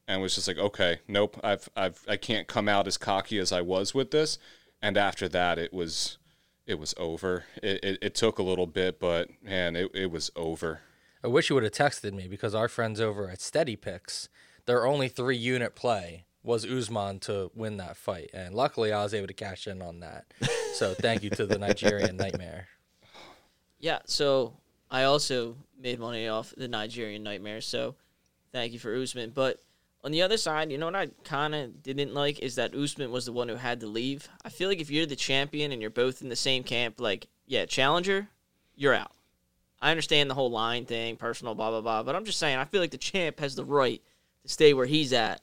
and was just like, okay, nope, I've I've I can't come out as cocky as I was with this. And after that, it was it was over. It it, it took a little bit, but man, it it was over. I wish you would have texted me because our friends over at Steady Picks, their only three unit play was Usman to win that fight, and luckily I was able to cash in on that. So thank you to the Nigerian Nightmare. Yeah, so I also made money off the Nigerian Nightmare, so thank you for Usman. But on the other side, you know what I kind of didn't like is that Usman was the one who had to leave. I feel like if you're the champion and you're both in the same camp, like, yeah, challenger, you're out. I understand the whole line thing, personal, blah, blah, blah, but I'm just saying I feel like the champ has the right to stay where he's at,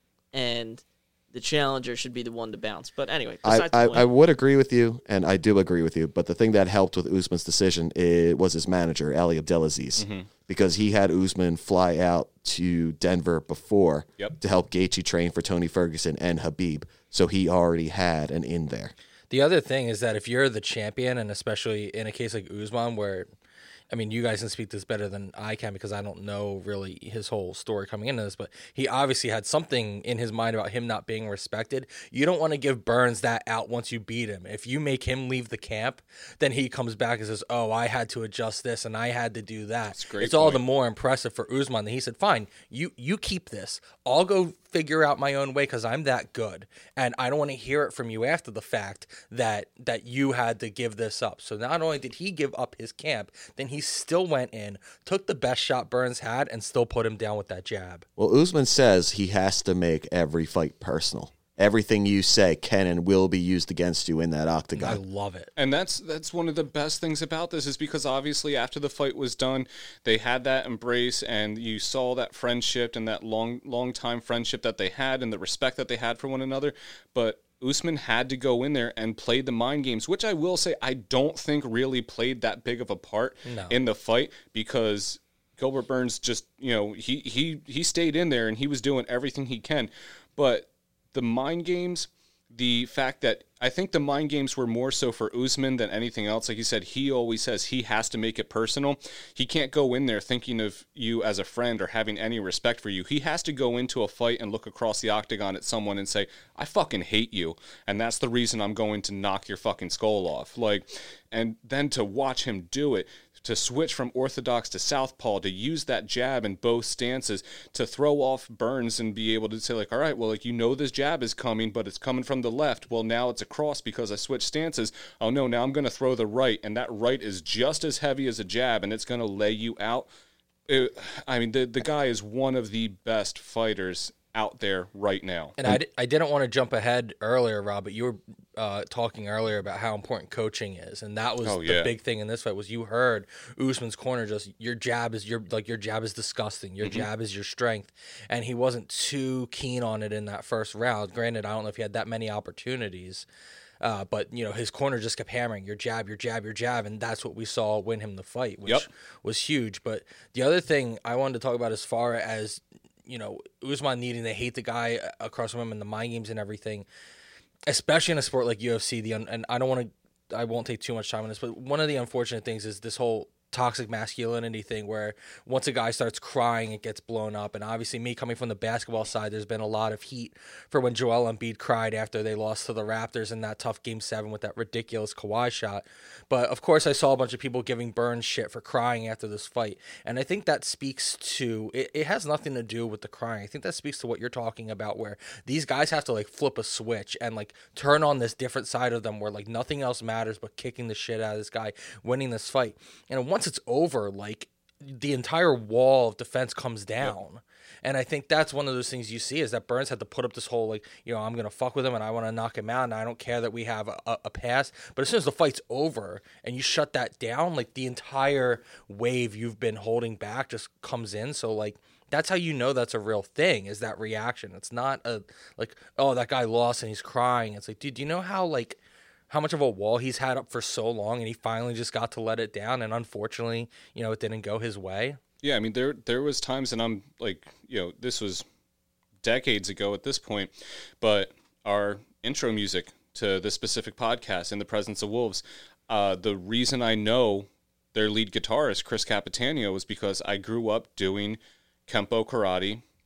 and the challenger should be the one to bounce. But anyway, I, I, I would agree with you, and I do agree with you. But the thing that helped with Usman's decision it was his manager, Ali Abdelaziz, mm-hmm. because he had Usman fly out to Denver before yep. to help Gaethje train for Tony Ferguson and Habib. So he already had an in there. The other thing is that if you're the champion, and especially in a case like Usman where – I mean, you guys can speak this better than I can because I don't know really his whole story coming into this, but he obviously had something in his mind about him not being respected. You don't want to give Burns that out once you beat him. If you make him leave the camp, then he comes back and says, oh, I had to adjust this and I had to do that. That's a great it's all point. the more impressive for Usman that he said, fine, you, you keep this. I'll go figure out my own way because I'm that good. And I don't want to hear it from you after the fact that that you had to give this up. So not only did he give up his camp, then he still went in, took the best shot Burns had, and still put him down with that jab. Well, Usman says he has to make every fight personal. Everything you say can and will be used against you in that octagon. I love it. And that's that's one of the best things about this is because obviously after the fight was done, they had that embrace and you saw that friendship and that long long time friendship that they had and the respect that they had for one another. But Usman had to go in there and play the mind games, which I will say I don't think really played that big of a part no. in the fight because Gilbert Burns just, you know, he he he stayed in there and he was doing everything he can. But the mind games, the fact that I think the mind games were more so for Usman than anything else. Like you said, he always says he has to make it personal. He can't go in there thinking of you as a friend or having any respect for you. He has to go into a fight and look across the octagon at someone and say, I fucking hate you. And that's the reason I'm going to knock your fucking skull off. Like, and then to watch him do it, to switch from orthodox to southpaw, to use that jab in both stances, to throw off Burns and be able to say like, all right, well, like, you know, this jab is coming, but it's coming from the left. Well, now it's a cross because I switched stances. Oh no, now I'm going to throw the right, and that right is just as heavy as a jab, and it's going to lay you out. It, I mean, the the guy is one of the best fighters out there right now. And I, I didn't want to jump ahead earlier, Rob, but you were uh, talking earlier about how important coaching is, and that was oh, the yeah. big thing in this fight. Was you heard Usman's corner just your jab is your like your jab is disgusting, your mm-hmm. jab is your strength, and he wasn't too keen on it in that first round. Granted, I don't know if he had that many opportunities. Uh, but, you know, his corner just kept hammering your jab, your jab, your jab, and that's what we saw win him the fight, which yep. was huge. But the other thing I wanted to talk about as far as, you know, Usman needing to hate the guy across from him and the mind games and everything, especially in a sport like U F C, the un- and I don't want to, I won't take too much time on this, but one of the unfortunate things is this whole toxic masculinity thing where once a guy starts crying, it gets blown up. And obviously me coming from the basketball side, there's been a lot of heat for when Joel Embiid cried after they lost to the Raptors in that tough game seven with that ridiculous Kawhi shot. But of course I saw a bunch of people giving Burns shit for crying after this fight. And I think that speaks to, it, it has nothing to do with the crying. I think that speaks to what you're talking about where these guys have to like flip a switch and like turn on this different side of them where like nothing else matters but kicking the shit out of this guy, winning this fight. And once it's over, like the entire wall of defense comes down. Yep. And I think that's one of those things you see is that Burns had to put up this whole, like, you know, I'm going to fuck with him and I want to knock him out and I don't care that we have a, a pass. But as soon as the fight's over and you shut that down, like the entire wave you've been holding back just comes in. So, like, that's how you know that's a real thing is that reaction. It's not a, like, oh, that guy lost and he's crying. It's like, dude, do you know how, like, how much of a wall he's had up for so long and he finally just got to let it down and unfortunately, you know, it didn't go his way. Yeah, I mean, there there was times, and I'm like, you know, this was decades ago at this point, but our intro music to this specific podcast, In the Presence of Wolves, uh, the reason I know their lead guitarist, Chris Capitanio, was because I grew up doing Kempo karate,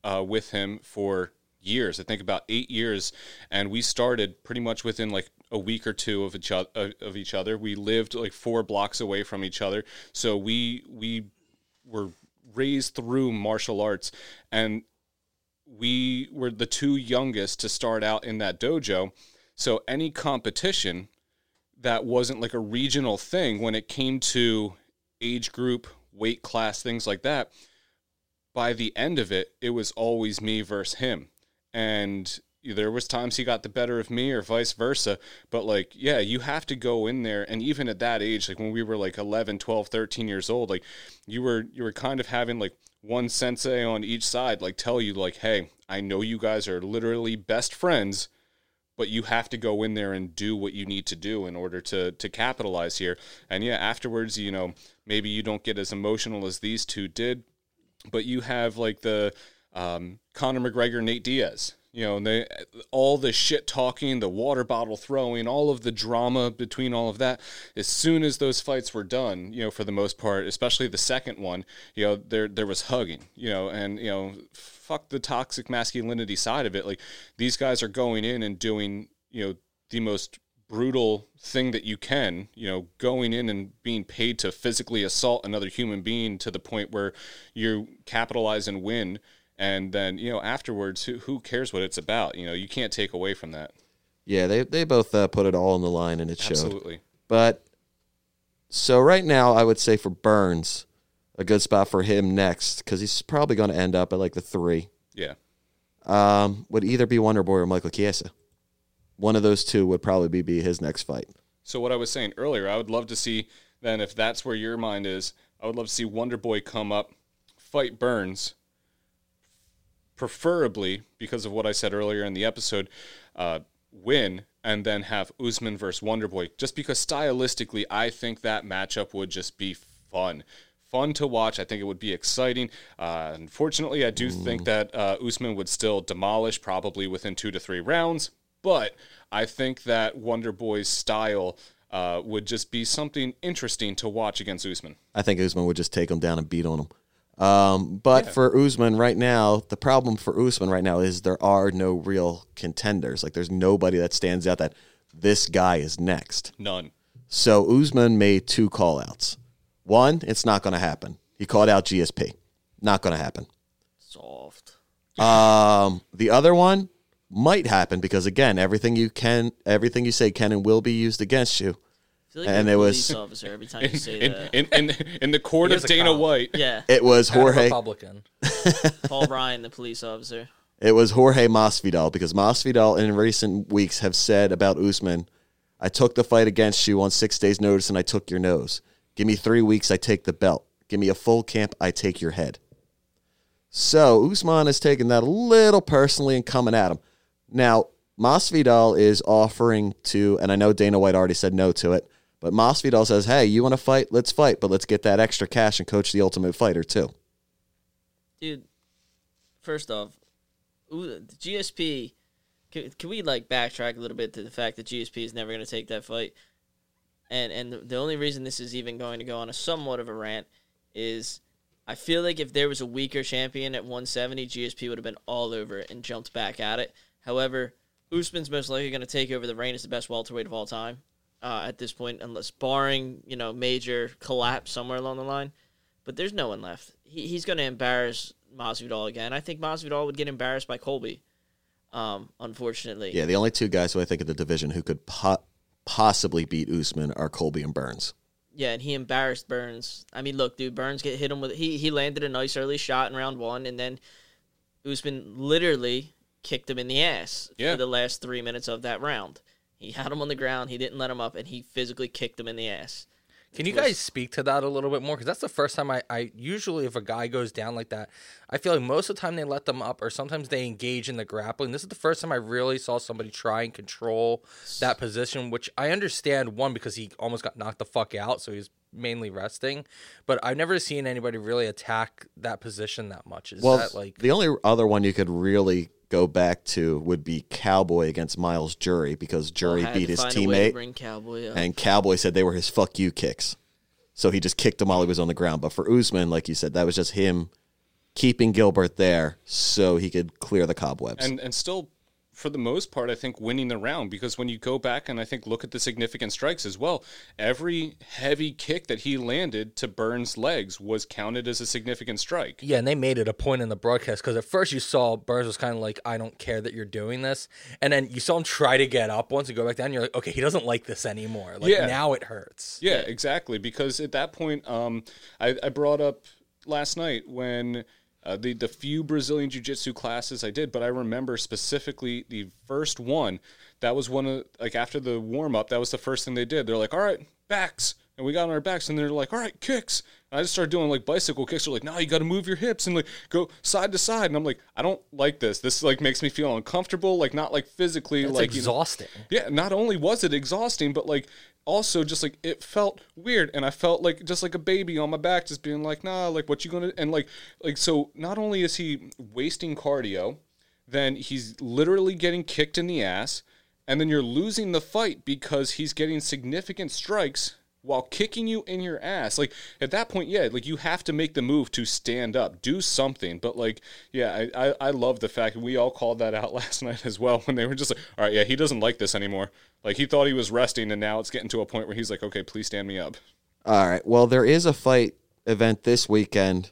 uh, with him for years. I think about eight years, and we started pretty much within like a week or two of each other. Of each other, we lived like four blocks away from each other, so we we were raised through martial arts, and we were the two youngest to start out in that dojo. So any competition that wasn't like a regional thing, when it came to age group, weight class, things like that, by the end of it, it was always me versus him. And there was times he got the better of me or vice versa. But like, yeah, you have to go in there. And even at that age, like when we were like eleven, twelve, thirteen years old, like you were, you were kind of having like one sensei on each side, like tell you like, hey, I know you guys are literally best friends, but you have to go in there and do what you need to do in order to to capitalize here. And yeah, afterwards, you know, maybe you don't get as emotional as these two did, but you have like the um, Conor McGregor, Nate Diaz, you know, and they, all the shit talking, the water bottle throwing, all of the drama between all of that. As soon as those fights were done, you know, for the most part, especially the second one, you know, there there was hugging, you know, and, you know, fuck the toxic masculinity side of it. Like, these guys are going in and doing, you know, the most brutal thing that you can, you know, going in and being paid to physically assault another human being to the point where you capitalize and win. And then, you know, afterwards, who, who cares what it's about? You know, you can't take away from that. Yeah, they they both uh, put it all on the line, and it showed. Absolutely. But, so right now, I would say for Burns, a good spot for him next, because he's probably going to end up at like the three. Yeah. Um, would either be Wonder Boy or Michael Chiesa. One of those two would probably be, be his next fight. So what I was saying earlier, I would love to see, then, if that's where your mind is, I would love to see Wonder Boy come up, fight Burns, preferably, because of what I said earlier in the episode, uh, win, and then have Usman versus Wonderboy. Just because stylistically, I think that matchup would just be fun. Fun to watch. I think it would be exciting. Uh, unfortunately, I do mm. think that uh, Usman would still demolish, probably within two to three rounds. But I think that Wonderboy's style uh, would just be something interesting to watch against Usman. I think Usman would just take him down and beat on him. Um, but yeah. for Usman right now, the problem for Usman right now is there are no real contenders. Like, there's nobody that stands out that this guy is next. None. So Usman made two call-outs. One, it's not going to happen. He called out G S P. Not going to happen. Soft. Um, the other one might happen because, again, everything you can, everything you say can and will be used against you. I feel like and you're it a was police officer every time In, you say in, that. in, in, in the court He of is a Dana cop. White. Yeah, it was And a Jorge. Republican. Paul Ryan, the police officer. It was Jorge Masvidal, because Masvidal in recent weeks have said about Usman, I took the fight against you on six days' notice and I took your nose. Give me three weeks, I take the belt. Give me a full camp, I take your head. So Usman has taken that a little personally and coming at him. Now, Masvidal is offering to, and I know Dana White already said no to it, but Masvidal says, hey, you want to fight? Let's fight, but let's get that extra cash and coach the Ultimate Fighter too. Dude, first off, ooh, the G S P, can, can we like backtrack a little bit to the fact that G S P is never going to take that fight? And and the, the only reason this is even going to go on a somewhat of a rant is I feel like if there was a weaker champion at one seventy, G S P would have been all over it and jumped back at it. However, Usman's most likely going to take over the reign as the best welterweight of all time uh, at this point, unless barring, you know, major collapse somewhere along the line. But there's no one left. He, he's going to embarrass Masvidal again. I think Masvidal would get embarrassed by Colby, um, unfortunately. Yeah, the only two guys who I think in the division who could po- possibly beat Usman are Colby and Burns. Yeah, and he embarrassed Burns. I mean, look, dude, Burns get hit him with he he landed a nice early shot in round one, and then Usman literally kicked him in the ass yeah. for the last three minutes of that round. He had him on the ground, he didn't let him up, and he physically kicked him in the ass. Can you guys speak to that a little bit more? Because that's the first time I, I usually, if a guy goes down like that, I feel like most of the time they let them up, or sometimes they engage in the grappling. This is the first time I really saw somebody try and control that position, which I understand, one, because he almost got knocked the fuck out, so he's mainly resting. But I've never seen anybody really attack that position that much. Is well, that like the only other one you could really go back to would be Cowboy against Miles Jury, because Jury Well, had beat to his find a way to teammate, bring Cowboy up. and Cowboy said they were his fuck you kicks. So he just kicked him while he was on the ground. But for Usman, like you said, that was just him keeping Gilbert there so he could clear the cobwebs. And and still, for the most part, I think winning the round, because when you go back and I think look at the significant strikes as well, every heavy kick that he landed to Burns' legs was counted as a significant strike. Yeah, and they made it a point in the broadcast because at first you saw Burns was kind of like, I don't care that you're doing this. And then you saw him try to get up once and go back down. You're like, okay, he doesn't like this anymore. Like, Yeah. now it hurts. Yeah, exactly. Because at that point, um, I, I brought up last night when uh, the the few Brazilian Jiu-Jitsu classes I did, but I remember specifically the first one. That was one of, like, after the warm up, that was the first thing they did. They're like, all right, backs. And we got on our backs, and they're like, all right, kicks. And I just started doing, like, bicycle kicks. They're like, no, you got to move your hips and, like, go side to side. And I'm like, I don't like this. This, like, makes me feel uncomfortable, like, not, like, physically. It's like exhausting. You know, yeah, not only was it exhausting, but, like, also just, like, it felt weird. And I felt like, just like a baby on my back, just being like, nah, like, what you going to, and, like, like, so not only is he wasting cardio, then he's literally getting kicked in the ass, and then you're losing the fight because he's getting significant strikes while kicking you in your ass. Like, at that point, yeah, like, you have to make the move to stand up, do something. But, like, yeah, I, I, I love the fact, we all called that out last night as well, when they were just like, all right, yeah, he doesn't like this anymore. Like, he thought he was resting, and now it's getting to a point where he's like, okay, please stand me up. All right. Well, there is a fight event this weekend.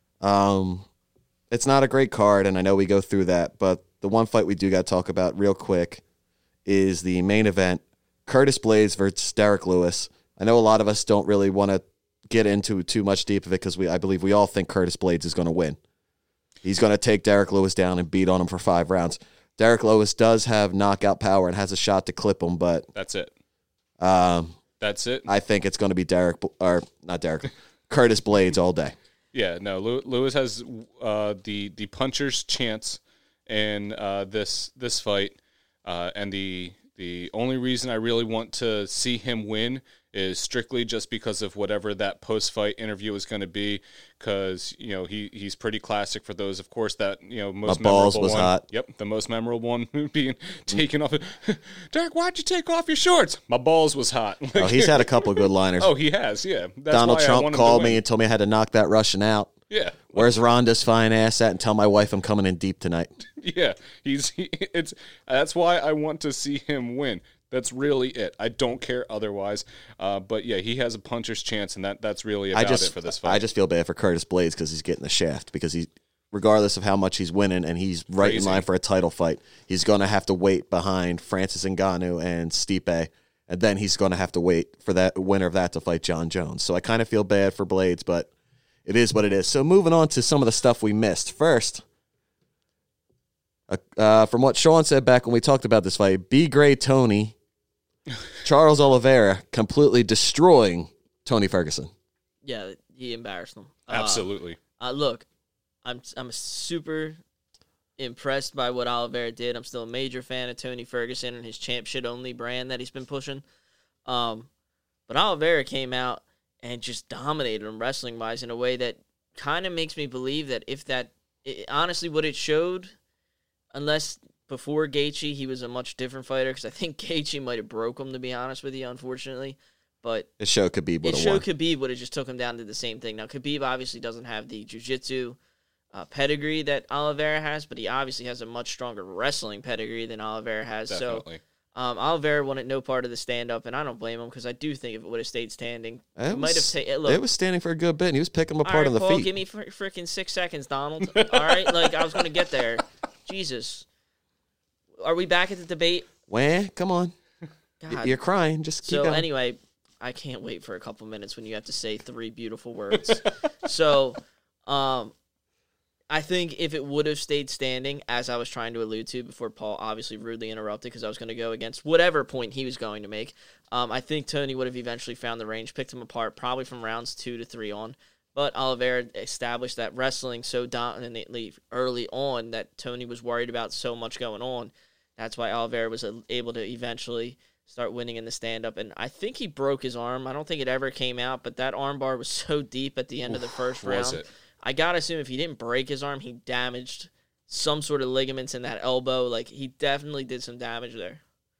Um, it's not a great card, and I know we go through that, but the one fight we do got to talk about real quick is the main event, Curtis Blaydes versus Derek Lewis. I know a lot of us don't really want to get into too much deep of it because we, I believe we all think Curtis Blaydes is going to win. He's going to take Derek Lewis down and beat on him for five rounds. Derek Lewis does have knockout power and has a shot to clip him, but That's it. um, That's it. I think it's going to be Derek, or not Derek, Curtis Blaydes all day. Yeah, no, Lew- Lewis has uh, the the puncher's chance in uh, this this fight, uh, and the the only reason I really want to see him win is strictly just because of whatever that post-fight interview is going to be, because, you know, he, he's pretty classic for those, of course, that, you know, most My balls memorable was one. hot. Yep, the most memorable one being taken off. Derek, why'd you take off your shorts? My balls was hot. Like, Oh, he's had a couple of good liners. oh, he has, yeah. That's Donald why I Trump want him to called win. me and told me I had to knock that Russian out. Yeah. Where's Rhonda's fine ass at? And tell my wife I'm coming in deep tonight. Yeah, he's he, it's that's why I want to see him win. That's really it. I don't care otherwise. Uh, but yeah, he has a puncher's chance, and that that's really about I just, it for this fight. I just feel bad for Curtis Blaydes because he's getting the shaft because he, regardless of how much he's winning, and he's right Crazy. in line for a title fight, he's going to have to wait behind Francis Ngannou and Stipe, and then he's going to have to wait for that winner of that to fight John Jones. So I kind of feel bad for Blaydes, but it is what it is. So moving on to some of the stuff we missed. First, uh, uh, from what Sean said back when we talked about this fight, B. Gray Tony, Charles Oliveira completely destroying Tony Ferguson. Yeah, he embarrassed them. Uh, Absolutely. Uh, look, I'm I'm super impressed by what Oliveira did. I'm still a major fan of Tony Ferguson and his champ shit only brand that he's been pushing. Um, but Oliveira came out and just dominated him wrestling wise in a way that kind of makes me believe that if that it, honestly what it showed, unless before Gaethje he was a much different fighter, because I think Gaethje might have broke him, to be honest with you, unfortunately. But It showed Khabib would it have showed won. Khabib would have just took him down to the same thing. Now, Khabib obviously doesn't have the jiu-jitsu uh, pedigree that Oliveira has, but he obviously has a much stronger wrestling pedigree than Oliveira has. Definitely. So um, Oliveira wanted no part of the stand-up, and I don't blame him because I do think if it would have stayed standing, It it might have was, taken... Look, it was standing for a good bit, and he was picking them all apart right, on the Paul, feet. give me fr- freaking six seconds, Donald. All right? Like, I was going to get there. Jesus. Are we back at the debate? Wah, come on. God. You're crying. Just keep So going. anyway, I can't wait for a couple minutes when you have to say three beautiful words. so, um, I think if it would have stayed standing, as I was trying to allude to before Paul obviously rudely interrupted because I was going to go against whatever point he was going to make, um, I think Tony would have eventually found the range, picked him apart, probably from rounds two to three on. But Oliveira established that wrestling so dominantly early on that Tony was worried about so much going on. That's why Oliveira was able to eventually start winning in the stand-up. And I think he broke his arm. I don't think it ever came out, but that arm bar was so deep at the end Oof, of the first was round. it? I got to assume if he didn't break his arm, he damaged some sort of ligaments in that elbow. Like, he definitely did some damage there.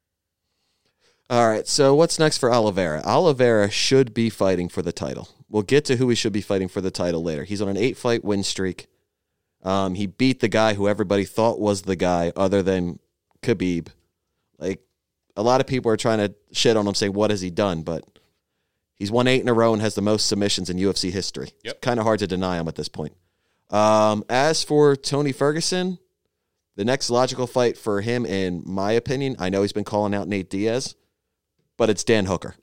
All right, so what's next for Oliveira? Oliveira should be fighting for the title. We'll get to who he should be fighting for the title later. He's on an eight-fight win streak. Um, he beat the guy who everybody thought was the guy other than Khabib. Like, a lot of people are trying to shit on him, saying, what has he done? But he's won eight in a row and has the most submissions in U F C history. Yep. It's kind of hard to deny him at this point. Um, as for Tony Ferguson, the next logical fight for him, in my opinion, I know he's been calling out Nate Diaz, but it's Dan Hooker.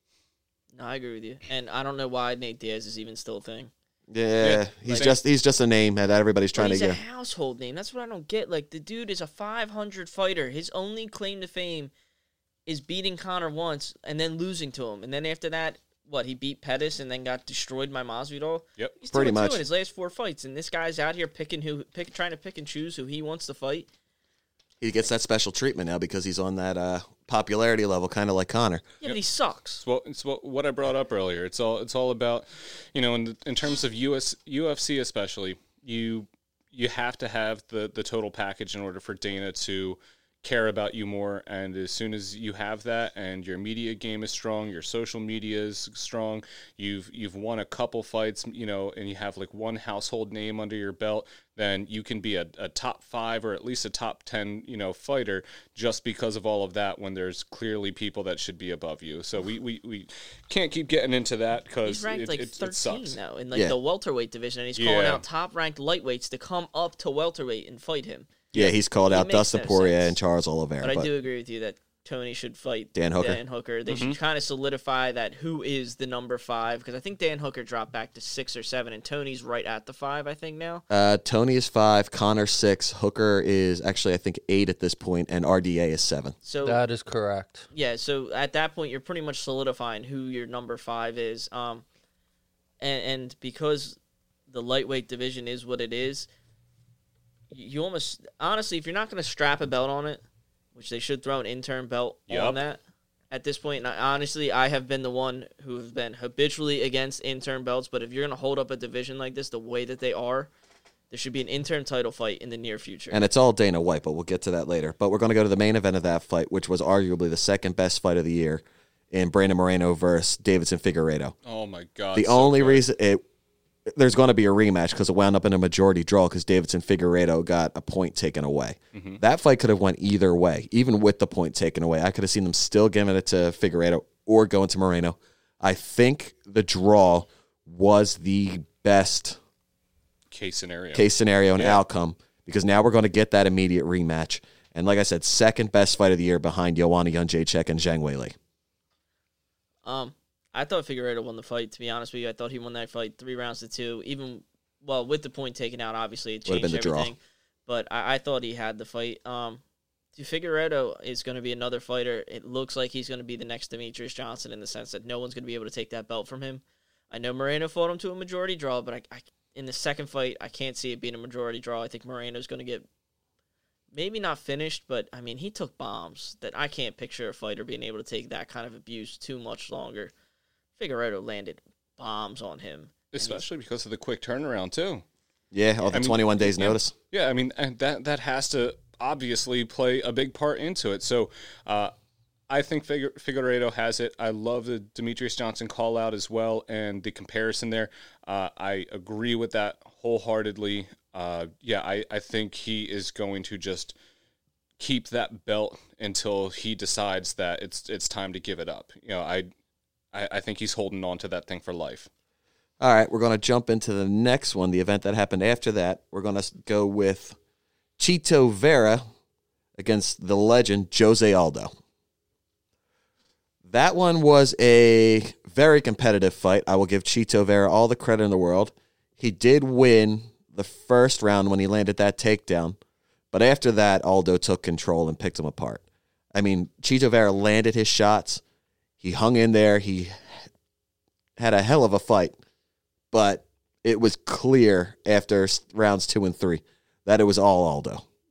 No, I agree with you. And I don't know why Nate Diaz is even still a thing. Yeah, Yeah, he's like- just he's just a name that everybody's trying But to he's a get. household name. That's what I don't get. Like, the dude is a five hundred fighter. His only claim to fame is beating Conor once and then losing to him. And then after that, what, he beat Pettis and then got destroyed by Masvidal? Yep. He's Pretty two and two much. in his last four fights. And this guy's out here picking who, pick, trying to pick and choose who he wants to fight. He gets that special treatment now because he's on that uh, popularity level, kind of like Connor. Yeah, but he sucks. It's what it's what, what I brought up earlier. It's all it's all about, you know, in the, in terms of U S U F C especially, you you have to have the the total package in order for Dana to care about you more. And as soon as you have that, and your media game is strong, your social media is strong, you've you've won a couple fights, you know, and you have like one household name under your belt, then you can be a, a top five or at least a top ten, you know, fighter just because of all of that, when there's clearly people that should be above you. So we, we, we can't keep getting into that because He's ranked it, like it, it thirteen sucks. now in like Yeah. the welterweight division, and he's calling Yeah. out top-ranked lightweights to come up to welterweight and fight him. Yeah, he's called It out makes Dustin no Poirier sense. and Charles Oliveira. But, But, I do agree with you that Tony should fight Dan Hooker? Dan Hooker. They should kind of solidify that who is the number five, because I think Dan Hooker dropped back to six or seven, and Tony's right at the five, I think, now. uh, Tony is five, Connor six, Hooker is actually I think eight at this point, and R D A is seven. So That is correct. yeah, so at that point, you're pretty much solidifying who your number five is. Um, and, and because the lightweight division is what it is, you almost, honestly, if you're not going to strap a belt on it, which they should throw an interim belt Yup. on that at this point, and I, honestly, I have been the one who have been habitually against interim belts, but if you're going to hold up a division like this the way that they are, there should be an interim title fight in the near future. And it's all Dana White, but we'll get to that later. But we're going to go to the main event of that fight, which was arguably the second best fight of the year, in Brandon Moreno versus Davidson Figueiredo. Oh my God. The so only good. reason it there's going to be a rematch because it wound up in a majority draw because Davidson Figueiredo got a point taken away. Mm-hmm. That fight could have went either way, even with the point taken away. I could have seen them still giving it to Figueiredo or going to Moreno. I think the draw was the best case scenario. case scenario and Yeah. outcome because now we're going to get that immediate rematch. And like I said, second best fight of the year behind Joanna Jędrzejczyk and Zhang Weili. Um, I thought Figueiredo won the fight, to be honest with you. I thought he won that fight three rounds to two. Even, well, with the point taken out, obviously, it Would've changed been the draw. everything. But I, I thought he had the fight. Um, dude, Figueiredo is going to be another fighter. It looks like he's going to be the next Demetrius Johnson in the sense that no one's going to be able to take that belt from him. I know Moreno fought him to a majority draw, but I, I, in the second fight, I can't see it being a majority draw. I think Moreno's going to get maybe not finished, but, I mean, he took bombs that I can't picture a fighter being able to take that kind of abuse too much longer. Figueiredo landed bombs on him. Especially because of the quick turnaround, too. Yeah, all the I mean, twenty-one days yeah. notice. Yeah, I mean, and that that has to obviously play a big part into it. So uh, I think Figu- Figueiredo has it. I love the Demetrius Johnson call out as well and the comparison there. Uh, I agree with that wholeheartedly. Uh, yeah, I, I think he is going to just keep that belt until he decides that it's it's time to give it up. You know, I I, I think he's holding on to that thing for life. All right, we're going to jump into the next one, the event that happened after that. We're going to go with Chito Vera against the legend Jose Aldo. That one was a very competitive fight. I will give Chito Vera all the credit in the world. He did win the first round when he landed that takedown, but after that, Aldo took control and picked him apart. I mean, Chito Vera landed his shots. He hung in there. He had a hell of a fight. But it was clear after rounds two and three that it was all Aldo.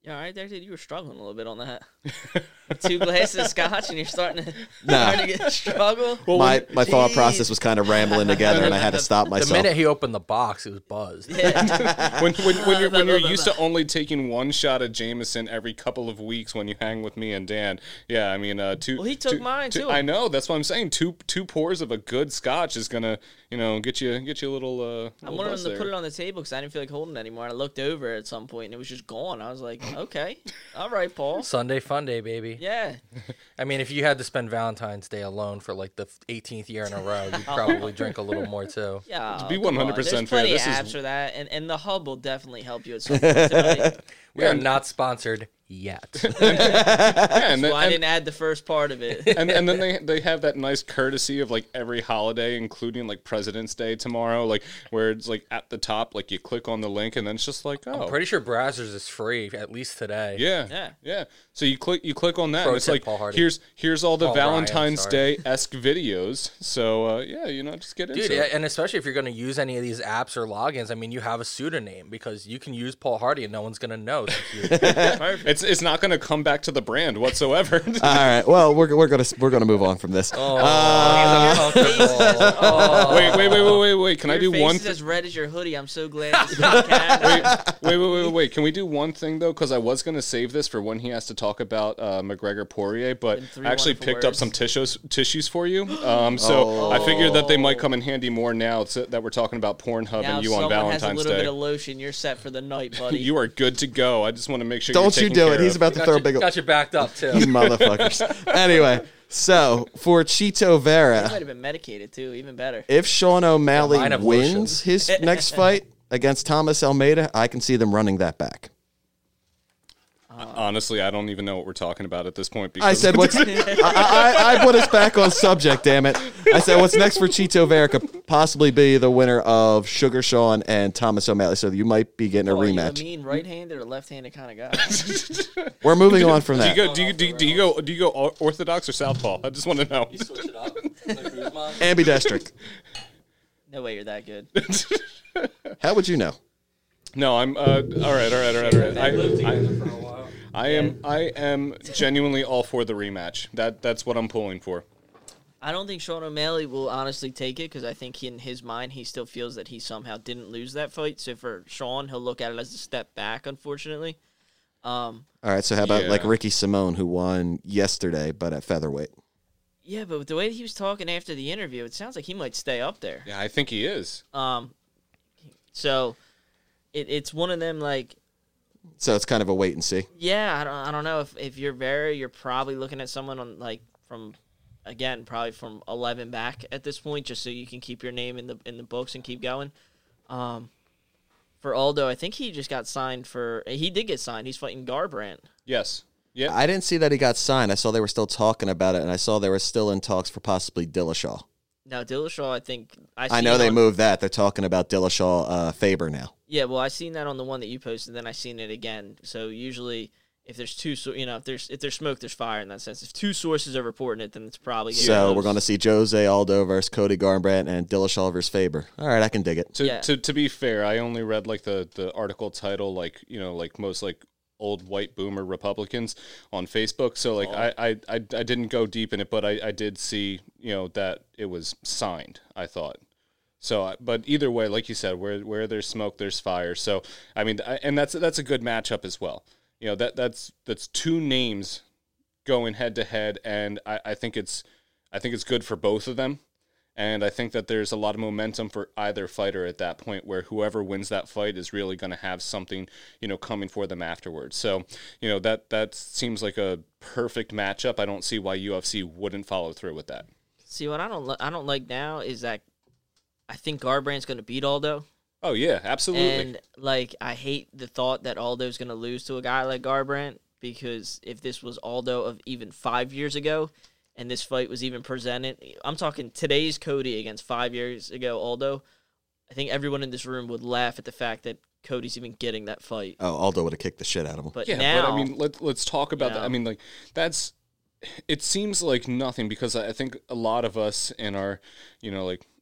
Yeah, all right there, dude. You were struggling a little bit on that. Two glasses of scotch, and you're starting to, Nah. starting to get struggle. Well, my my thought Jeez. process was kind of rambling together, and I had to stop The myself. minute he opened the box, it was buzzed. Yeah. when when, when you're when you're used to only taking one shot of Jameson every couple of weeks when you hang with me and Dan, yeah, I mean, uh, two. Well, he took two- mine, two- too. I know, that's what I'm saying. Two two pours of a good scotch is gonna, you know, get you get you a little. Uh, I little wanted buzz him to there. put it on the table because I didn't feel like holding it anymore. I looked over at some point and it was just gone. I was like, okay, all right, Paul. Sunday fun day, baby. Yeah. I mean, if you had to spend Valentine's Day alone for like the eighteenth year in a row, you'd probably drink a little more too. Yeah. be come one hundred on. percent There's fair, plenty this of is- apps for that, and, and the hub will definitely help you at some point tonight. We are not sponsored yet. Yeah, and then, Well, I and- didn't add the first part of it. and and then they they have that nice courtesy of like every holiday, including like President's Day tomorrow, like where it's like at the top, like you click on the link and then it's just like, oh, I'm pretty sure Brazzers is free at least today. yeah, Yeah. yeah. So you click you click on that, Pro and it's tip, like Paul Hardy. here's here's all the Paul Ryan, Valentine's sorry. Day esque videos. So uh, yeah, you know, just get into Dude, it. yeah, and especially if you're going to use any of these apps or logins, I mean, you have a pseudonym because you can use Paul Hardy and no one's going to know. Since you, It's it's not going to come back to the brand whatsoever. All right. Well, we're we're gonna we're gonna move on from this. oh, Your face is as- oh, wait, wait, wait, wait, wait, wait. Can I your do face one? is Th- as red as your hoodie. I'm so glad this is on camera. wait, wait, wait, wait, wait. Can we do one thing though? Because I was going to save this for when he has to talk about uh, McGregor Poirier, but three I actually wonderful picked up words. some tissues tissues for you. Um, so I figured that they might come in handy more now it's, that we're talking about Pornhub Now, and if you on someone has a Valentine's little Day. bit of lotion, you're set for the night, buddy. You are good to go. I just want to make sure. Don't you're you taken do it. care He's of. about to got, throw a you, big. got you backed up too. You motherfuckers. Anyway, so for Chito He Vera, might have been medicated too. Even better. if Sean O'Malley mine have wins lotions. his next fight against Thomas Almeida, I can see them running that back. Honestly, I don't even know what we're talking about at this point. Because I said, "What's?" I, I, I put us back on subject. Damn it! I said, "What's next for Chito Vera could possibly be the winner of Sugar Sean and Thomas O'Malley." So you might be getting a Oh, are you a rematch. mean right-handed or left-handed kind of guy? We're moving on from do you that. go? Do you, do you, do you go? Do you go or- orthodox or southpaw? I just want to know. Switch it up. Like Guzman. Ambidextric. No way you're that good. How would you know? No, I'm. Uh, all right, all right, all right, all right. I, Lived I, together for a while. I am. I am genuinely all for the rematch. That that's what I'm pulling for. I don't think Sean O'Malley will honestly take it because I think in his mind he still feels that he somehow didn't lose that fight. So for Sean, he'll look at it as a step back, unfortunately. Um, All right. So how about Yeah. like Ricky Simone, who won yesterday, but at featherweight? yeah, but with the way he was talking after the interview, it sounds like he might stay up there. Yeah, I think he is. Um, so it, it's one of them like, So it's kind of a wait and see. yeah, I don't, I don't know if if you're Vera, you're probably looking at someone on like from, again, probably from eleven back at this point, just so you can keep your name in the in the books and keep going. Um, for Aldo, I think he just got signed for. He did get signed. He's fighting Garbrandt. Yes. Yeah. I didn't see that he got signed. I saw they were still talking about it, and I saw they were still in talks for possibly Dillashaw. Now Dillashaw, I think I. I seen know they on- moved that. They're talking about Dillashaw uh, Faber now. Yeah, well, I seen that on the one that you posted. Then I seen it again. So usually, if there's two, so- you know, if there's if there's smoke, there's fire in that sense. If two sources are reporting it, then it's probably getting So close. we're going to see Jose Aldo versus Cody Garbrandt and Dillashaw versus Faber. All right, I can dig it. To, Yeah. to to be fair, I only read like the, the article title, like you know, like most like old white boomer Republicans on Facebook. So like I, I, I I didn't go deep in it, but I, I did see you know that it was signed. I thought so, I- but either way, like you said, where where there's smoke, there's fire. So I mean, I, and that's that's a good matchup as well. You know that that's that's two names going head to head, and I, I think it's I think it's good for both of them. And I think that there's a lot of momentum for either fighter at that point where whoever wins that fight is really going to have something, you know, coming for them afterwards. So, you know, that that seems like a perfect matchup. I don't see why U F C wouldn't follow through with that. See, what I don't li- I don't like now is that I think Garbrandt's going to beat Aldo. Oh, yeah, absolutely. And, like, I hate the thought that Aldo's going to lose to a guy like Garbrandt because if this was Aldo of even five years ago and this fight was even presented, I'm talking today's Cody against five years ago Aldo, I think everyone in this room would laugh at the fact that Cody's even getting that fight. Oh, Aldo would have kicked the shit out of him. But yeah, now, but I mean, let, let's talk about you that. I know. mean, like, that's, it seems like nothing because I think a lot of us in our, you know, like,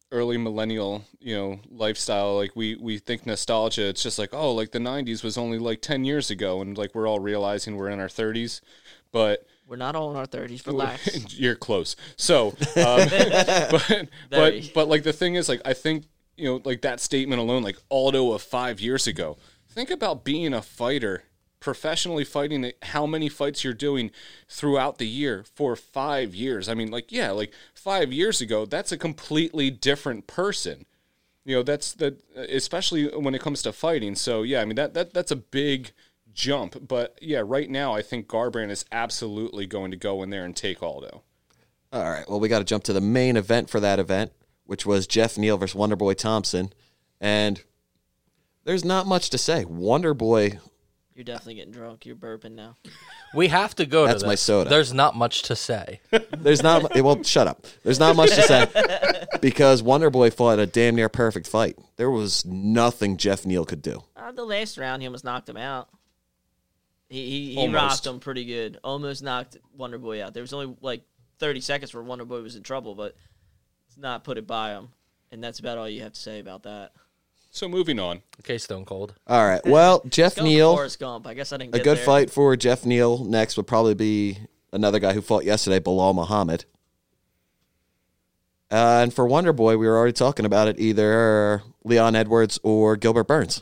early millennial, you know, lifestyle. Like we, we think nostalgia, it's just like, oh, like the nineties was only like ten years ago. And like, we're all realizing we're in our thirties, but We're not all in our thirties. Relax. you're close. So, um, but, but, but like the thing is like, I think, you know, like that statement alone, like Aldo of five years ago, think about being a fighter, professionally fighting, how many fights you're doing throughout the year for five years. I mean, like, yeah, like five years ago, that's a completely different person. You know, that's the, especially when it comes to fighting. So yeah, I mean, that, that, that's a big jump, but yeah, right now, I think Garbrandt is absolutely going to go in there and take Aldo. All right. Well, we got to jump to the main event for that event, which was Jeff Neal versus Wonderboy Thompson. And there's not much to say. Wonderboy, You're definitely getting drunk. You're burping now. We have to go That's to this. my soda. There's not much to say. there's not, well, shut up. There's not much to say because Wonderboy fought a damn near perfect fight. There was nothing Jeff Neal could do. Uh, the last round, he almost knocked him out. He he, he Almost. rocked him pretty good. Almost knocked Wonderboy out. There was only like thirty seconds where Wonderboy was in trouble, but it's not put it by him. And that's about all you have to say about that. So moving on. Okay, Stone Cold. All right. Well, Jeff Go with Neal, Forrest Gump. I guess I didn't a get good there. fight for Jeff Neal. Next would probably be another guy who fought yesterday, Bilal Muhammad. Uh, and for Wonderboy, we were already talking about it, either Leon Edwards or Gilbert Burns.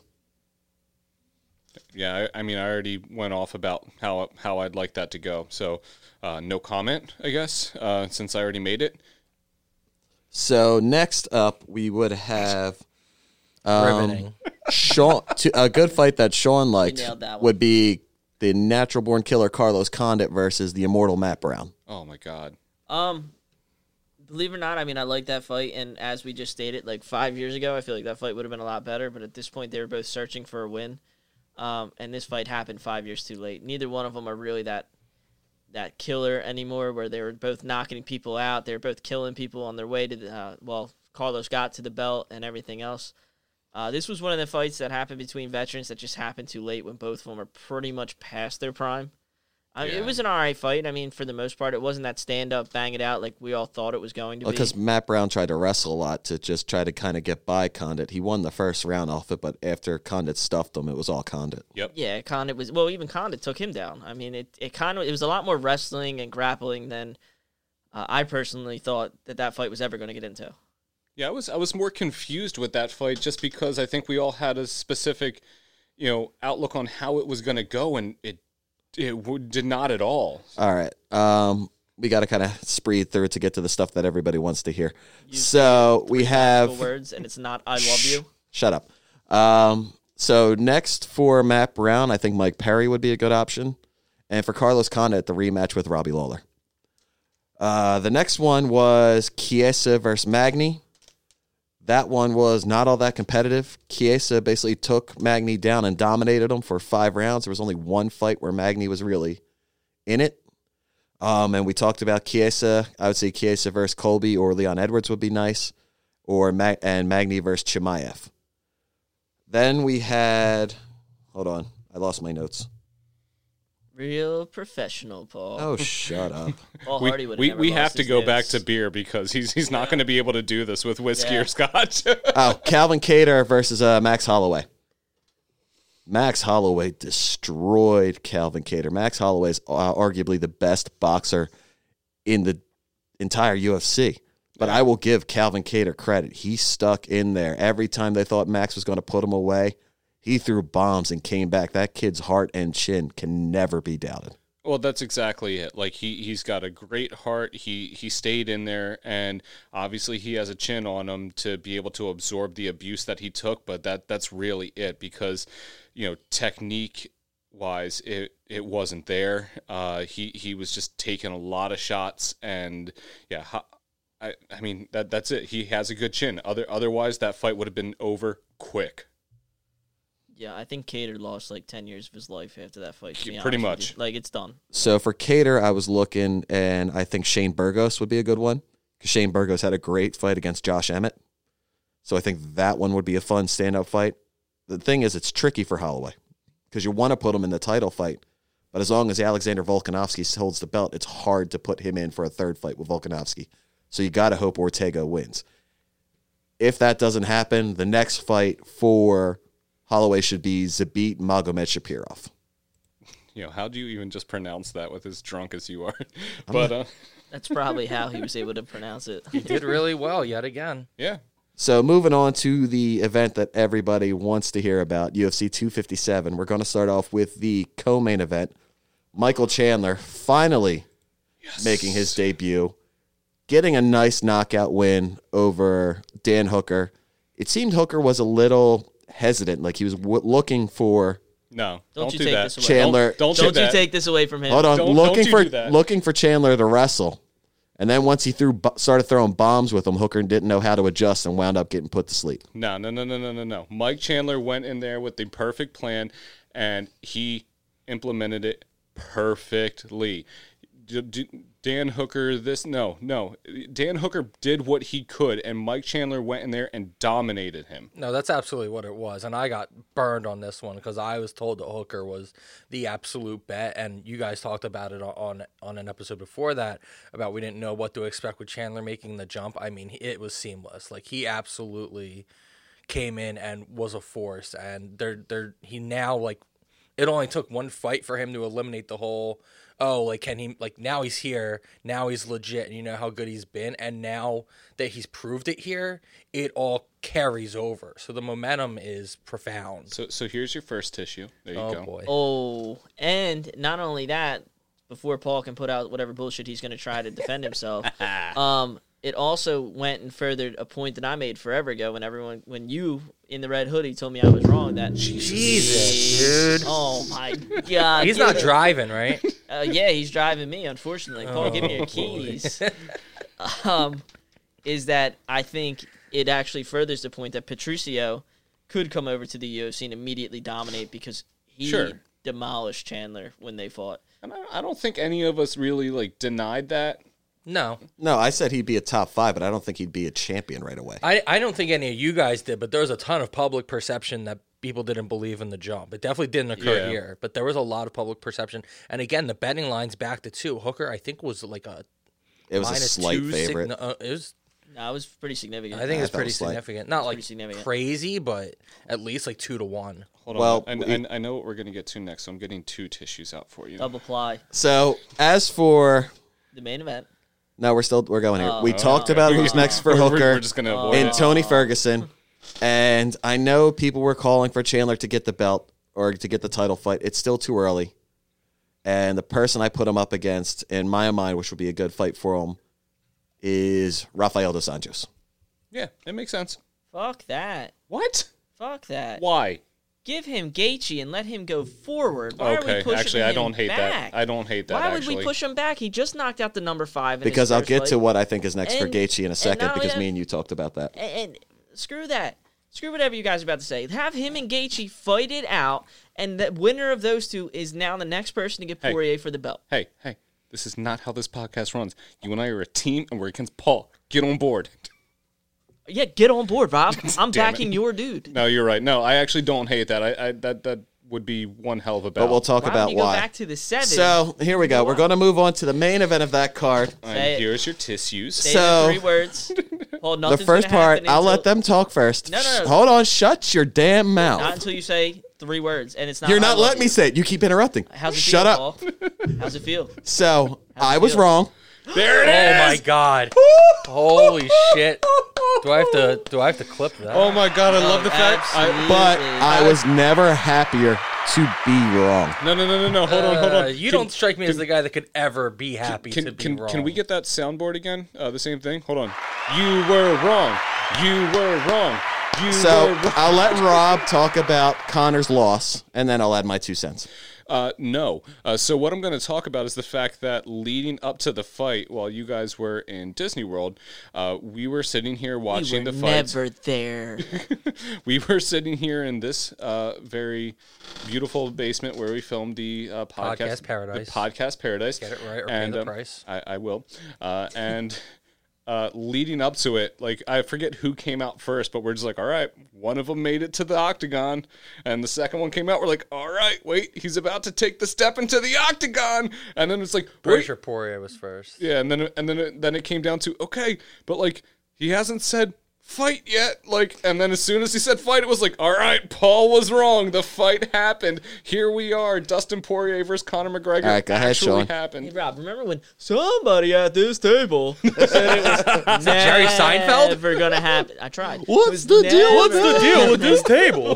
Yeah, I, I mean, I already went off about how how I'd like that to go. So, uh, no comment, I guess, uh, since I already made it. So next up, we would have um, Riveting. Sean. To, a good fight that Sean liked nailed that one. would be the natural-born killer Carlos Condit versus the immortal Matt Brown. Oh my God. Um, believe it or not, I mean, I like that fight. And as we just stated, like five years ago, I feel like that fight would have been a lot better. But at this point, they were both searching for a win. Um, and this fight happened five years too late. Neither one of them are really that that killer anymore, where they were both knocking people out. They were both killing people on their way to the, uh, well, Carlos got to the belt and everything else. Uh, this was one of the fights that happened between veterans that just happened too late when both of them are pretty much past their prime. I mean, Yeah. it was an all right fight. I mean, for the most part, it wasn't that stand-up, bang it out like we all thought it was going to be. Because Matt Brown tried to wrestle a lot to just try to kind of get by Condit. He won the first round off it, but after Condit stuffed him, it was all Condit. Yep. Yeah, Condit was well. Even Condit took him down. I mean, it it kind of it was a lot more wrestling and grappling than uh, I personally thought that that fight was ever going to get into. Yeah, I was I was more confused with that fight just because I think we all had a specific, you know, outlook on how it was going to go, and it it w- did not at all. All right. Um, we got to kind of speed through to get to the stuff that everybody wants to hear. You So we have... words, and it's not "I love you." Shut up. Um, so next for Matt Brown, I think Mike Perry would be a good option. And for Carlos Condit, the rematch with Robbie Lawler. Uh, the next one was Chiesa versus Magny. That one was not all that competitive. Chiesa basically took Magny down and dominated him for five rounds. There was only one fight where Magny was really in it. Um, and we talked about Chiesa. I would say Chiesa versus Colby or Leon Edwards would be nice. Or Mag- and Magny versus Chimaev. Then we had... Hold on. I lost my notes. Real professional, Paul. Oh, shut up. Paul We Hardy would we, never we lost have to his go notes. back to beer because he's he's not going to be able to do this with whiskey Yeah. or scotch. Oh, Calvin Kattar versus uh, Max Holloway. Max Holloway destroyed Calvin Kattar. Max Holloway is uh, arguably the best boxer in the entire U F C. But I will give Calvin Kattar credit. He stuck in there. Every time they thought Max was going to put him away, he threw bombs and came back. That kid's heart and chin can never be doubted. Well, that's exactly it. Like he he's got a great heart. He he stayed in there, and obviously he has a chin on him to be able to absorb the abuse that he took. But that that's really it, because you know technique wise, it it wasn't there. Uh, he he was just taking a lot of shots, and yeah, ha- I I mean that that's it. He has a good chin. Other otherwise, that fight would have been over quick. Yeah, I think Kattar lost like ten years of his life after that fight. to be Yeah, pretty honest with much. you. Like, it's done. So for Kattar, I was looking, and I think Shane Burgos would be a good one, because Shane Burgos had a great fight against Josh Emmett. So I think that one would be a fun stand-up fight. The thing is, it's tricky for Holloway, because you want to put him in the title fight, but as long as Alexander Volkanovski holds the belt, it's hard to put him in for a third fight with Volkanovski. So you got to hope Ortega wins. if that doesn't happen, the next fight for Holloway should be Zabit Magomed-Shapirov. You know, how do you even just pronounce that with as drunk as you are? But uh, That's probably how he was able to pronounce it. He did really well yet again. yeah. So moving on to the event that everybody wants to hear about, U F C two fifty-seven. We're going to start off with the co-main event. Michael Chandler finally Yes. making his debut, getting a nice knockout win over Dan Hooker. It seemed Hooker was a little hesitant, like he was w- looking for. No, Don't don't, you do take that. this away. Chandler- Don't, don't, Don't do you that. take this away from him. Hold on, Don't- looking don't you for do that. looking for Chandler to wrestle, and then once he threw bu- started throwing bombs with him, Hooker didn't know how to adjust and wound up getting put to sleep. No, no, no, no, no, no, no. Mike Chandler went in there with the perfect plan, and he implemented it perfectly. D- D- Dan Hooker, this no, no. Dan Hooker did what he could, and Mike Chandler went in there and dominated him. No, that's absolutely what it was. And I got burned on this one because I was told that Hooker was the absolute bet. And you guys talked about it on on an episode before that about we didn't know what to expect with Chandler making the jump. I mean, it was seamless. Like, he absolutely came in and was a force. And they're, they're, he now, like, it only took one fight for him to eliminate the whole, oh, like, can he, like, now he's here, now he's legit, and you know how good he's been, and now that he's proved it here, it all carries over. So the momentum is profound. So, so here's your first tissue. There you Oh, go. boy. Oh, and not only that, before Paul can put out whatever bullshit he's going to try to defend himself, um, it also went and furthered a point that I made forever ago when everyone, when you in the red hoodie told me I was wrong. That Jesus, dude. Oh my god, He's give not it- driving, right? Uh, yeah, he's driving me. Unfortunately, Paul, give me your keys. um, is that I think it actually furthers the point that Patricio could come over to the U F C and immediately dominate because he Sure. demolished Chandler when they fought. And I, I don't think any of us really like denied that. No. No, I said he'd be a top five, but I don't think he'd be a champion right away. I, I don't think any of you guys did, but there was a ton of public perception that people didn't believe in the jump. It definitely didn't occur Yeah. here, but there was a lot of public perception. And again, the betting line's back to two. Hooker, I think, was like a It was a minus slight two sig- favorite. no, uh, it was, No, it was pretty significant. I think I it's thought it pretty was slight. significant. Not like pretty significant. crazy, but at least like two to one. Hold Well, on. we- And, and I know what we're going to get to next, so I'm getting two tissues out for you. double ply. So as for The main event. no, we're still we're going here. we Oh. talked about who's next for We're- we're- Hooker We're just going to avoid and it. Tony Ferguson, and I know people were calling for Chandler to get the belt or to get the title fight. It's still too early, and the person I put him up against, in my mind, which would be a good fight for him, is Rafael dos Anjos. Yeah, it makes sense. Fuck that. What? Fuck that. Why? Give him Gaethje and let him go forward. Why are we Okay, pushing actually, I him don't hate back? that. I don't hate that, Why would actually. we push him back? He just knocked out the number five. In Because his I'll first get fight. to what I think is next for And- Gaethje in a and second, not only because that- me and you talked about that. And, and screw that. Screw whatever you guys are about to say. Have him and Gaethje fight it out, and the winner of those two is now the next person to get Hey. Poirier for the belt. Hey, hey, this is not how this podcast runs. You and I are a team, and we're against Paul. Get on board. Yeah, get on board, Rob. I'm Damn backing it. your dude. No, you're right. No, I actually don't hate that. I, I that that would be one hell of a But battle. we'll talk Why about don't you go why. back to the seven? So here we go. We're going to move on to the main event of that card. And Say it. here's your tissues. Say so- the three words. Paul, The nothing's first gonna part, happen I'll until- let them talk first. No, no, no. Hold on. Shut your damn mouth. Not until you say three words, and it's not. You're I not love letting me you. say it. You keep interrupting. How's it Shut feel, up. Paul? How's it feel? So I it was feel? wrong. There it Oh is. my god! Holy shit! Do I have to? Do I have to clip that? Oh my god, I love the fact. I, Absolutely. But I was never happier to be wrong. no, no, no, no, no. Hold on, hold Uh, on. you Can- don't strike me as the guy that could ever be happy Can to be can wrong. can we get that soundboard again? Uh, the same thing. Hold on. You were wrong. You were wrong. You So were wrong. I'll let Rob talk about Connor's loss, and then I'll add my two cents. Uh, no. Uh, so what I'm going to talk about is the fact that leading up to the fight, while you guys were in Disney World, uh, we were sitting here We watching were the fights. never there. We were sitting here in this uh, very beautiful basement where we filmed the uh, podcast, Podcast Paradise. The podcast Paradise. Get it right or pay and, the um, price. I, I will. Uh, and uh, leading up to it, like I forget who came out first, but we're just like, all right, one of them made it to the octagon, and the second one came out. We're like, all right, wait, he's about to take the step into the octagon, and then it's like, Pretty wait, sure Poirier was first. yeah, and then and then it, then it came down to okay, but like he hasn't said fight yet. Like, and then as soon as he said fight, it was like, all right, Paul was wrong. The fight happened. Here we are. Dustin Poirier versus Conor McGregor All right, go ahead, actually Sean. Hey, happened. Rob, remember when somebody at this table said it was Jerry Seinfeld? never gonna happen? I tried. What's It was the deal? never What's the deal with this table?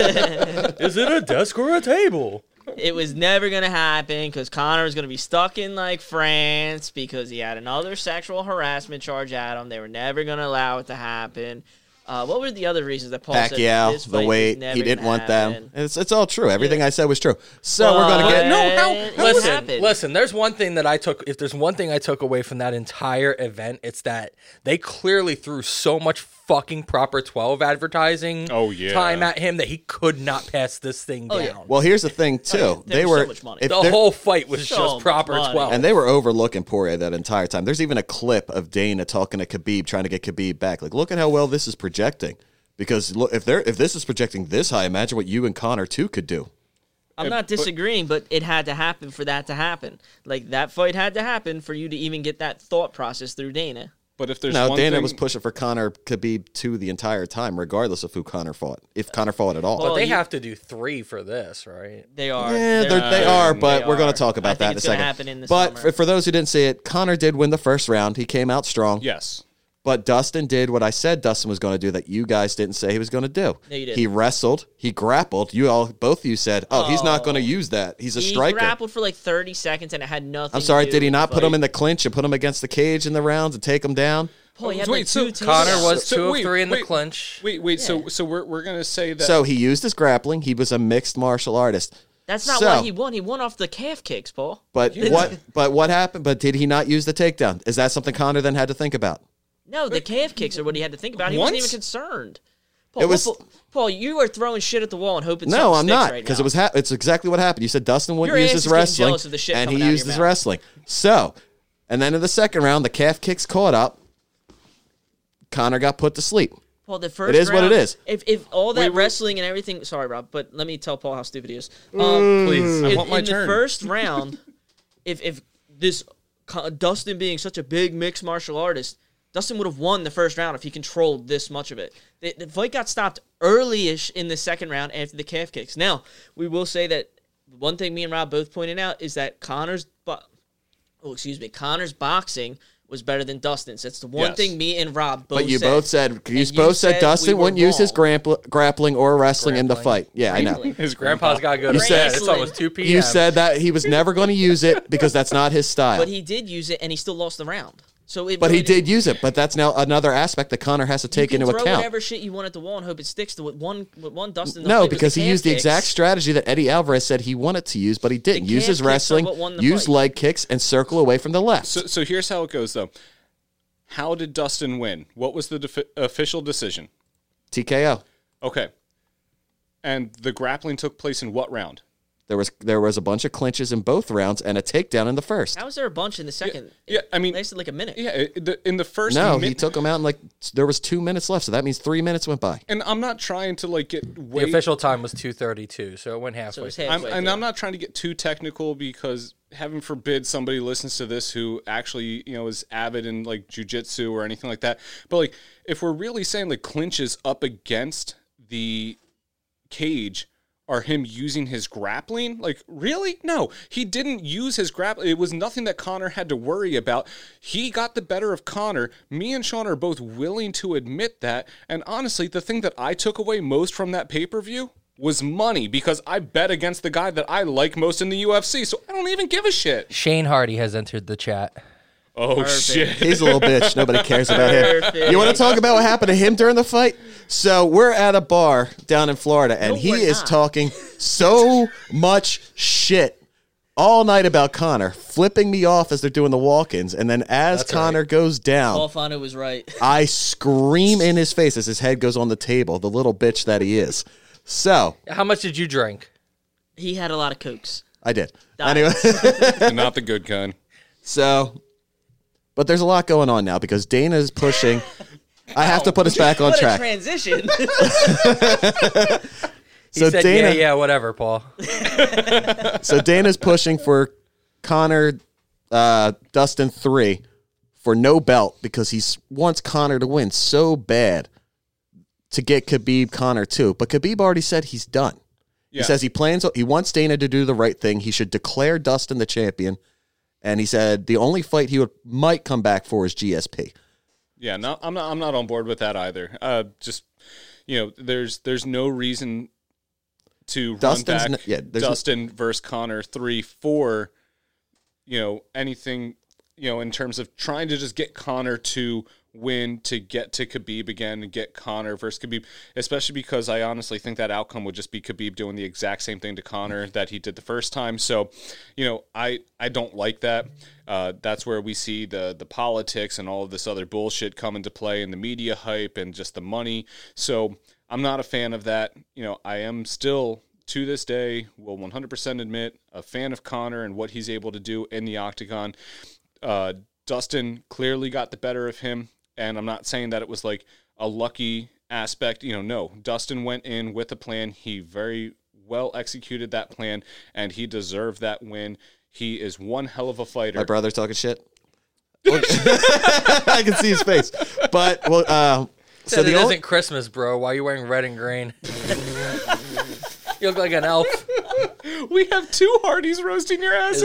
Is it a desk or a table? It was never gonna happen because Conor was gonna be stuck in like France because he had another sexual harassment charge at him. They were never gonna allow it to happen. Uh, what were the other reasons that Paul said this Pacquiao, fight the was weight, never he didn't gonna want them. happen? It's it's all true. Everything Yeah. I said was true. So we're gonna get But no, how- it Listen, happened. listen. There's one thing that I took. If there's one thing I took away from that entire event, it's that they clearly threw so much fucking proper twelve advertising Oh, yeah. time at him that he could not pass this thing Oh, down. yeah. Well, here's the thing too. Oh, yeah. They There was so were much money. if the they're- whole fight was So just much proper money. twelve. and they were overlooking Poirier that entire time. There's even a clip of Dana talking to Khabib, trying to get Khabib back. Like, look at how well this is projecting. Because look, if they're if this is projecting this high, imagine what you and Conor too could do. I'm not disagreeing, but it had to happen for that to happen. Like that fight had to happen for you to even get that thought process through Dana. But if there's No, one Dana thing, was pushing for Conor Khabib two the entire time, regardless of who Conor fought. If Conor fought at all. but Well, they you- have to do three for this, right? They are. Yeah, They're- they're, they are, but they we're going are. to talk I about think that in a it's gonna second. happen in the but summer. for, for those who didn't see it, Conor did win the first round. He came out strong. yes. But Dustin did what I said Dustin was going to do that you guys didn't say he was going to do. No, you didn't. He wrestled. He grappled. You all, both of you said, "Oh, he's not going to use that. He's a he striker." grappled for like thirty seconds and it had nothing. I'm sorry. to do Did he with not the put him fight. in the clinch and put him against the cage in the rounds and take him down? Paul, he had Wait, like so two Conor takedowns. was So two wait, of three in the wait, clinch. Wait, wait. So Yeah. so we're we're gonna say that. So he used his grappling. He was a mixed martial artist. That's not So- why he won. He won off the calf kicks, Paul. But what? But what happened? But did he not use the takedown? Is that something Conor then had to think about? No, the calf kicks are what he had to think about. He Once? wasn't even concerned. Paul, It was- Paul, Paul, you are throwing shit at the wall and hoping. No, something I'm sticks not right because now. it was. Ha- it's exactly what happened. You said Dustin wouldn't Your use ass his is getting wrestling, jealous of the shit and he coming out of used your his mouth. wrestling. So, and then in the second round, the calf kicks caught up. Conor got put to sleep. Paul, the first It is what round, it is. If if all that Wait, wait. wrestling and everything, sorry, Rob, but let me tell Paul how stupid he is. Um, Please. I in, want my in turn. the first round, if if this Co- Dustin being such a big mixed martial artist, Dustin would have won the first round if he controlled this much of it. The, the fight got stopped early-ish in the second round after the calf kicks. Now, we will say that one thing me and Rob both pointed out is that Conor's, bo- oh excuse me, Conor's boxing was better than Dustin's. That's the one Yes. thing me and Rob both. But you said. both said you And you both said, said Dustin we were wouldn't use his wrong. grappl- grappling or wrestling in the Grappling. fight. Yeah, I know. Grappling. his Grandpa's got to go to You bed. said- It's almost two p.m. You said that he was never going to use it because that's not his style. But he did use it, and he still lost the round. So it But he really did use it. But that's now another aspect that Conor has to You take can into throw account. whatever shit you want at the wall and hope it sticks to what one what one Dustin. No, played with because the he calf used the kicks. exact strategy that Eddie Alvarez said he wanted to use, but he didn't. The Use his calf kicks are wrestling, what won the use fight. leg kicks, and circle away from the left. So, so here's how it goes, though. How did Dustin win? What was the defi- official decision? T K O. Okay. And the grappling took place in what round? There was there was a bunch of clinches in both rounds and a takedown in the first. How was there a bunch in the second? Yeah, I mean, It lasted like a minute. yeah, it- the- in the first No, min- he took him out in like there was two minutes left, so that means three minutes went by. And I'm not trying to like get The way official time was two thirty-two, so it went halfway. So it's through. I'm, halfway and through. I'm not trying to get too technical because heaven forbid somebody listens to this who actually, you know, is avid in like jujitsu or anything like that. But like, if we're really saying like clinches up against the cage are him using his grappling, like really? No, he didn't use his grappling. It was nothing that Conor had to worry about. He got the better of Conor. Me and Sean are both willing to admit that. And honestly, the thing that I took away most from that pay-per-view was money because I bet against the guy that I like most in the U F C, so I don't even give a shit. Shane Hardy has entered the chat. Oh, Perfect. shit. He's a little bitch. Nobody cares about him. Perfect. You want to talk about what happened to him during the fight? So we're at a bar down in Florida, and No, he we're is not. talking so much shit all night about Conor, flipping me off as they're doing the walk-ins, and then as That's Conor right. goes down, Paul Fano was right. I scream in his face as his head goes on the table, the little bitch that he is. So How much did you drink? He had a lot of cokes. I did. Diet. Anyway, Not the good kind. so, but there's a lot going on now because Dana is pushing. I have to put us back on What a track. transition. He So said, Dana, yeah, yeah, whatever, Paul. so Dana's pushing for Conor, uh, Dustin three for no belt because he wants Conor to win so bad to get Khabib Conor too. But Khabib already said he's done. Yeah. He says he plans, he wants Dana to do the right thing. He should declare Dustin the champion. And he said the only fight he would might come back for is G S P. Yeah, no, I'm not. I'm not on board with that either. Uh, just you know, there's there's no reason to Dustin's run back n- yeah, Dustin no- versus Conor three four. You know, anything. You know, in terms of trying to just get Conor to win to get to Khabib again and get Conor versus Khabib, especially because I honestly think that outcome would just be Khabib doing the exact same thing to Conor that he did the first time. So, you know, I, I don't like that. Uh, that's where we see the the politics and all of this other bullshit come into play and the media hype and just the money. So I'm not a fan of that. You know, I am still, to this day, will one hundred percent admit, a fan of Conor and what he's able to do in the octagon. Uh, Dustin clearly got the better of him. And I'm not saying that it was like a lucky aspect. You know, no. Dustin went in with a plan. He very well executed that plan, and he deserved that win. He is one hell of a fighter. My brother talking shit. I can see his face. But, well, uh, so the it only- isn't Christmas, bro. Why are you wearing red and green? You look like an elf. We have two Hardys roasting your ass.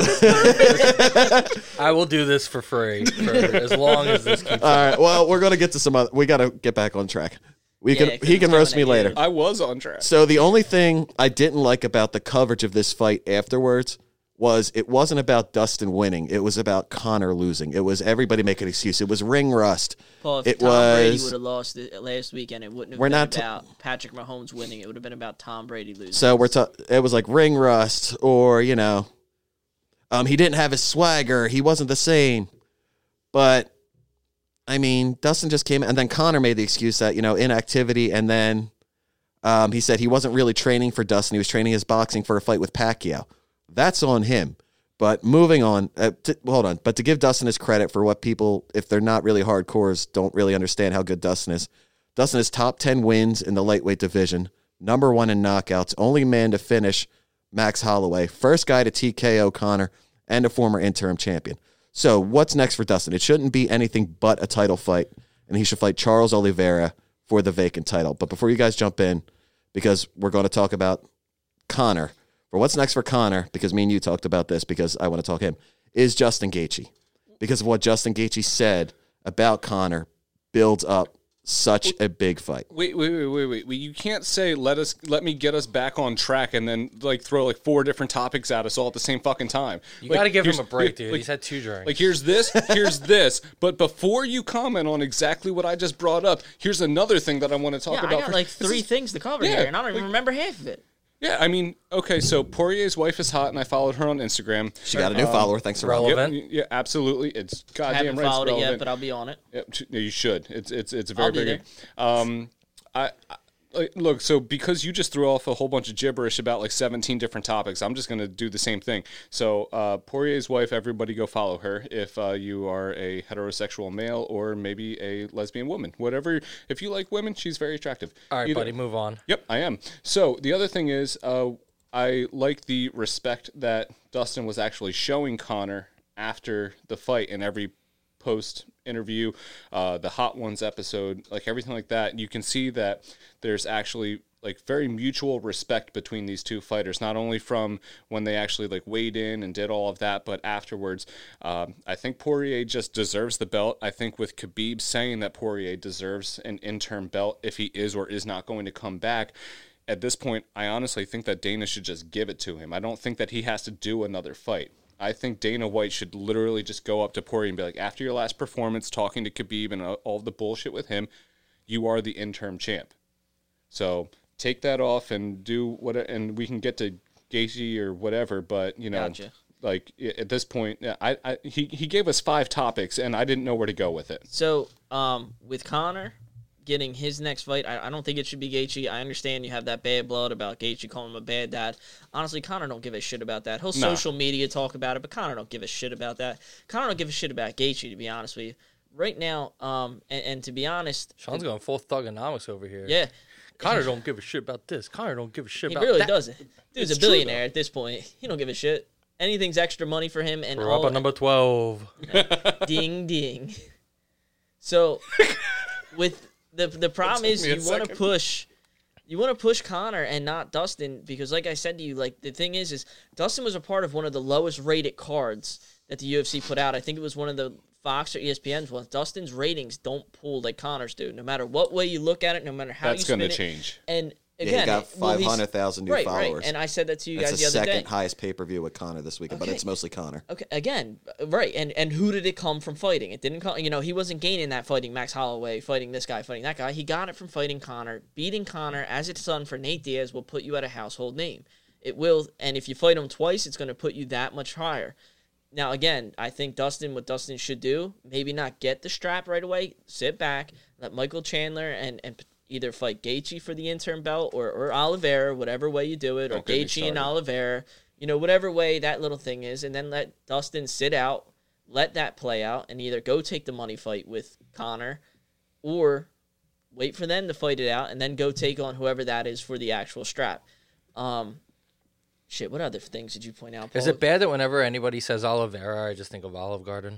In I will do this for free for as long as this keeps. All right. Well, we're gonna get to some other. We gotta get back on track. We yeah, can. He can roast me later. I was on track. So the only thing I didn't like about the coverage of this fight afterwards was it wasn't about Dustin winning. It was about Conor losing. It was everybody making an excuse. It was ring rust. Paul, if it Tom was, Brady would have lost it last weekend, it wouldn't have we're been not about t- Patrick Mahomes winning. It would have been about Tom Brady losing. So we're ta- it was like ring rust, or you know, um, he didn't have his swagger. He wasn't the same. But I mean, Dustin just came, and then Conor made the excuse that you know inactivity, and then um, he said he wasn't really training for Dustin. He was training his boxing for a fight with Pacquiao. That's on him. But moving on, uh, to, hold on. But to give Dustin his credit for what people, if they're not really hardcores, don't really understand how good Dustin is. Dustin has top ten wins in the lightweight division, number one in knockouts, only man to finish Max Holloway, first guy to T K O Conor, and a former interim champion. So what's next for Dustin? It shouldn't be anything but a title fight, and he should fight Charles Oliveira for the vacant title. But before you guys jump in, because we're going to talk about Conor, for what's next for Conor, because me and you talked about this because I want to talk him, is Justin Gaethje. Because of what Justin Gaethje said about Conor builds up such a big fight. Wait, wait, wait, wait, wait, wait. You can't say let us let me get us back on track and then like throw like four different topics at us all at the same fucking time. You like, got to give him a break, dude. Like, He's had two drinks. Like here's this, here's this. But before you comment on exactly what I just brought up, here's another thing that I want to talk yeah, about. I got for, like three is, things to cover yeah, here, and I don't even like, remember half of it. Yeah, I mean, okay, so Poirier's wife is hot, and I followed her on Instagram. She got a new um, follower. Thanks for relevant. Yep, yeah, absolutely. It's goddamn I haven't right. followed it's it yet, but I'll be on it. Yep, you should. It's it's it's very I'll be big. Um, I, I look so because you just threw off a whole bunch of gibberish about like seventeen different topics. I'm just gonna do the same thing. So uh, Poirier's wife, everybody go follow her if uh, you are a heterosexual male or maybe a lesbian woman. Whatever. If you like women, she's very attractive. All right, Either, buddy, move on. Yep, I am. So the other thing is. Uh, I like the respect that Dustin was actually showing Conor after the fight in every post interview, uh, the Hot Ones episode, like everything like that. You can see that there's actually like very mutual respect between these two fighters, not only from when they actually like weighed in and did all of that, but afterwards. Um, I think Poirier just deserves the belt. I think with Khabib saying that Poirier deserves an interim belt if he is or is not going to come back, at this point, I honestly think that Dana should just give it to him. I don't think that he has to do another fight. I think Dana White should literally just go up to Poirier and be like, after your last performance, talking to Khabib and all the bullshit with him, you are the interim champ. So take that off and do what, and we can get to Gaethje or whatever. But you know, gotcha. like at this point, I, I he he gave us five topics, and I didn't know where to go with it. So um, with Conor getting his next fight, I, I don't think it should be Gaethje. I understand you have that bad blood about Gaethje calling him a bad dad. Honestly, Conor don't give a shit about that. He'll no. social media talk about it, but Conor don't give a shit about that. Conor don't give a shit about Gaethje, to be honest with you. Right now, um, and, and to be honest... Sean's going full thugonomics over here. Yeah. Conor don't give a shit about this. Conor don't give a shit he about really that. He really doesn't. Dude's it's a billionaire true, at this point. He don't give a shit. anything's extra money for him. And We're all, up on number twelve. ding ding. So with the the problem is you want to push you want to push Conor and not Dustin, because like I said to you, like the thing is is Dustin was a part of one of the lowest rated cards that the U F C put out. I think it was one of the Fox or E S P N's ones. Dustin's ratings don't pull like Conor's do. No matter what way you look at it, no matter how That's you spin gonna it. change. And Yeah, again, he got it- well, five he's- hundred thousand new right, followers. Right, and I said that to you That's guys the the other second day. highest pay per view with Conor this weekend, but Okay. it's mostly Conor. Okay, again, right, and and who did it come from fighting? It didn't come, you know, he wasn't gaining that fighting Max Holloway, fighting this guy, fighting that guy. He got it from fighting Conor. Beating Conor, as it's done for Nate Diaz, will put you at a household name. It will, and if you fight him twice, it's going to put you that much higher. Now, again, I think Dustin, what Dustin should do, maybe not get the strap right away, sit back, let Michael Chandler and, and either fight Gaethje for the interim belt or, or Oliveira, whatever way you do it, or Don't get me Gaethje and started. Oliveira, you know, whatever way that little thing is, and then let Dustin sit out, let that play out, and either go take the money fight with Conor or wait for them to fight it out and then go take on whoever that is for the actual strap. Um, shit, what other things did you point out, Paul? Is it bad that whenever anybody says Oliveira, I just think of Olive Garden?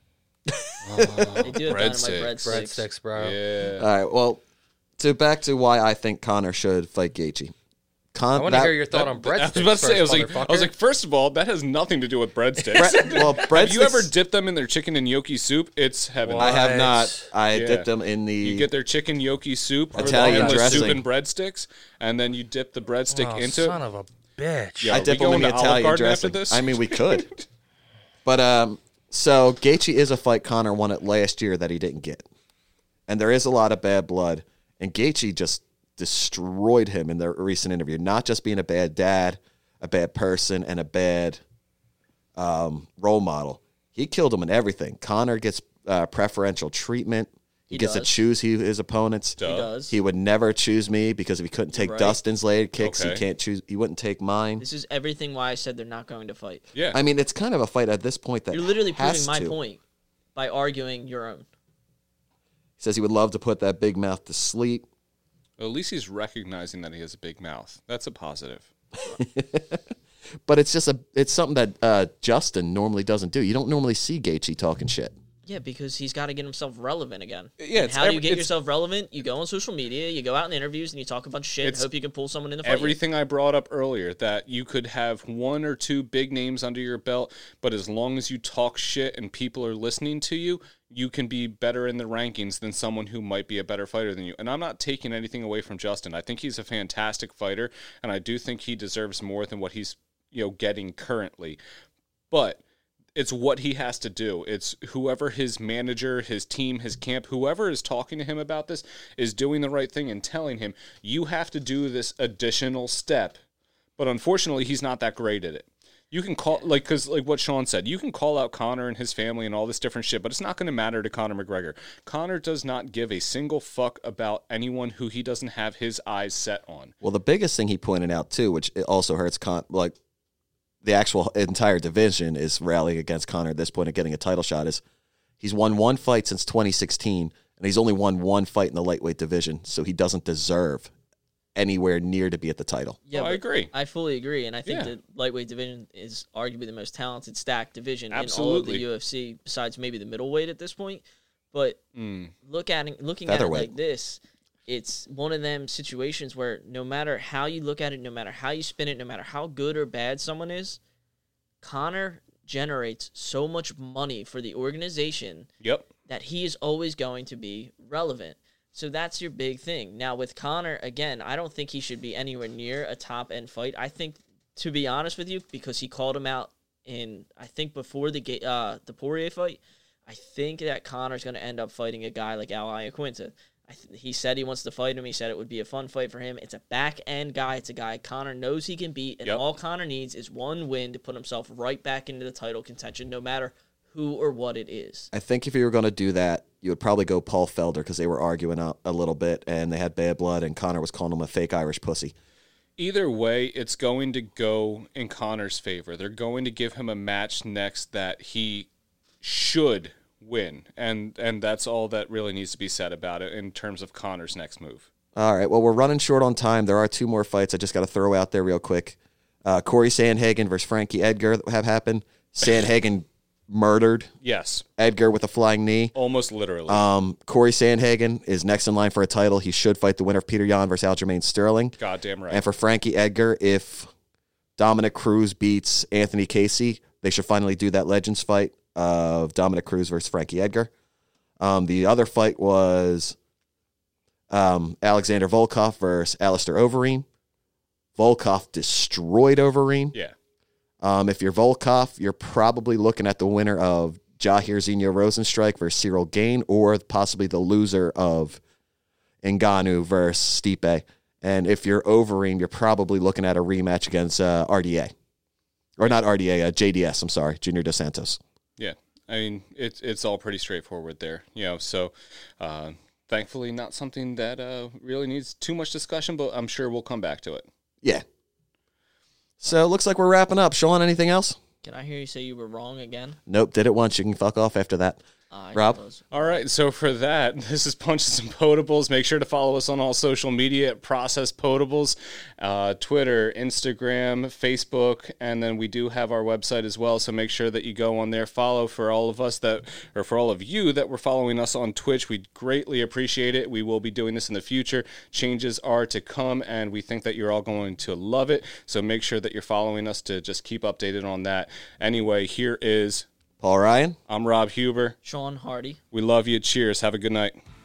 They do have dynamite Breadsticks. breadsticks. Breadsticks, bro. Yeah. All right, well, to back to why I think Conor should fight Gaethje. Con- I want to that- hear your thought on I breadsticks. was about to say, I was first, like, I was motherfucker. like, first of all, that has nothing to do with breadsticks. Bre- well, Have breadsticks. you ever dipped them in their chicken and gnocchi soup? It's heaven. I have What? not. I Yeah. dipped them in the. You get their chicken gnocchi soup, or Italian the endless soup dressing. and breadsticks, and then you dip the breadstick Oh, into son it. of a bitch. Yeah. I Are dip we them in going the to Olive Italian Garden after dressing. this? I mean, we could. But um, so Gaethje is a fight Conor won it last year that he didn't get, and there is a lot of bad blood. And Gaethje just destroyed him in the recent interview. Not just being a bad dad, a bad person, and a bad um, role model. He killed him in everything. Conor gets uh, preferential treatment. He, He gets does. to choose he, his opponents. He does. He would never choose me because if he couldn't take Right. Dustin's leg kicks, he Okay. can't choose. He wouldn't take mine. This is everything why I said they're not going to fight. Yeah. I mean, it's kind of a fight at this point that You're literally proving has my to. point by arguing your own. He says he would love to put that big mouth to sleep. At least he's recognizing that he has a big mouth. That's a positive. But it's just a it's something that uh, Justin normally doesn't do. You don't normally see Gaethje talking shit. Yeah, because he's got to get himself relevant again. Yeah, And it's how do you every- get it's- yourself relevant? You go on social media, you go out in interviews, and you talk a bunch of shit and It's hope you can pull someone in the fight. you. Everything I brought up earlier, that you could have one or two big names under your belt, but as long as you talk shit and people are listening to you, you can be better in the rankings than someone who might be a better fighter than you. And I'm not taking anything away from Justin. I think he's a fantastic fighter, and I do think he deserves more than what he's, you know, getting currently. But it's what he has to do. It's whoever his manager, his team, his camp, whoever is talking to him about this is doing the right thing and telling him, you have to do this additional step. But unfortunately, he's not that great at it. You can call, like, because, like what Sean said, you can call out Conor and his family and all this different shit, but it's not going to matter to Conor McGregor. Conor does not give a single fuck about anyone who he doesn't have his eyes set on. Well, the biggest thing he pointed out too, which it also hurts Con like the actual entire division is rallying against Conor at this point of getting a title shot, is he's won one fight since twenty sixteen, and he's only won one fight in the lightweight division, so he doesn't deserve anywhere near to be at the title. Yeah, Oh, I but agree. I fully agree, and I think Yeah. the lightweight division is arguably the most talented, stacked division in all of Absolutely. the U F C, besides maybe the middleweight at this point. But Mm. look at it, looking at it Featherweight. like this, it's one of them situations where no matter how you look at it, no matter how you spin it, no matter how good or bad someone is, Conor generates so much money for the organization Yep. that he is always going to be relevant. So that's your big thing. Now with Conor, again, I don't think he should be anywhere near a top end fight. I think, to be honest with you, because he called him out in, I think before the ga- uh, the Poirier fight, I think that Conor's going to end up fighting a guy like Al Iaquinta. I th- he said he wants to fight him. He said it would be a fun fight for him. It's a back end guy. It's a guy Conor knows he can beat, and Yep. all Conor needs is one win to put himself right back into the title contention, no matter who or what it is. I think if you were going to do that, you would probably go Paul Felder because they were arguing a, a little bit and they had bad blood, and Conor was calling him a fake Irish pussy. Either way, it's going to go in Conor's favor. They're going to give him a match next that he should win, and and that's all that really needs to be said about it in terms of Conor's next move. All right, well, we're running short on time. There are two more fights I just got to throw out there real quick. Uh, Corey Sandhagen versus Frankie Edgar that have happened. Sandhagen murdered Yes, Edgar with a flying knee. almost literally. Um, Corey Sandhagen is next in line for a title. He should fight the winner of Peter Yan versus Aljamain Sterling. Goddamn right. And for Frankie Edgar, if Dominic Cruz beats Anthony Casey, they should finally do that Legends fight of Dominic Cruz versus Frankie Edgar. Um, the other fight was um, Alexander Volkov versus Alistair Overeem. Volkov destroyed Overeem. Yeah. Um, if you're Volkov, you're probably looking at the winner of Jair Zinho Rosenstrike versus Cyril Gain, or possibly the loser of Ngannou versus Stipe. And if you're Overeem, you're probably looking at a rematch against uh, R D A. Or not R D A, uh, J D S, I'm sorry, Junior Dos Santos. Yeah. I mean, it's it's all pretty straightforward there. You know, so uh, thankfully not something that uh, really needs too much discussion, but I'm sure we'll come back to it. Yeah. So it looks like we're wrapping up. Sean, anything else? Can I hear you say you were wrong again? Nope, did it once. You can fuck off after that. Uh, Rob? All right, so for that, this is Punches and Potables. Make sure to follow us on all social media at Process Potables, uh, Twitter, Instagram, Facebook, and then we do have our website as well. So make sure that you go on there, follow for all of us that, or for all of you that were following us on Twitch. We greatly appreciate it. We will be doing this in the future. Changes are to come, and we think that you're all going to love it. So make sure that you're following us to just keep updated on that. Anyway, here is Paul Ryan? I'm Rob Huber. Sean Hardy. We love you. Cheers. Have a good night.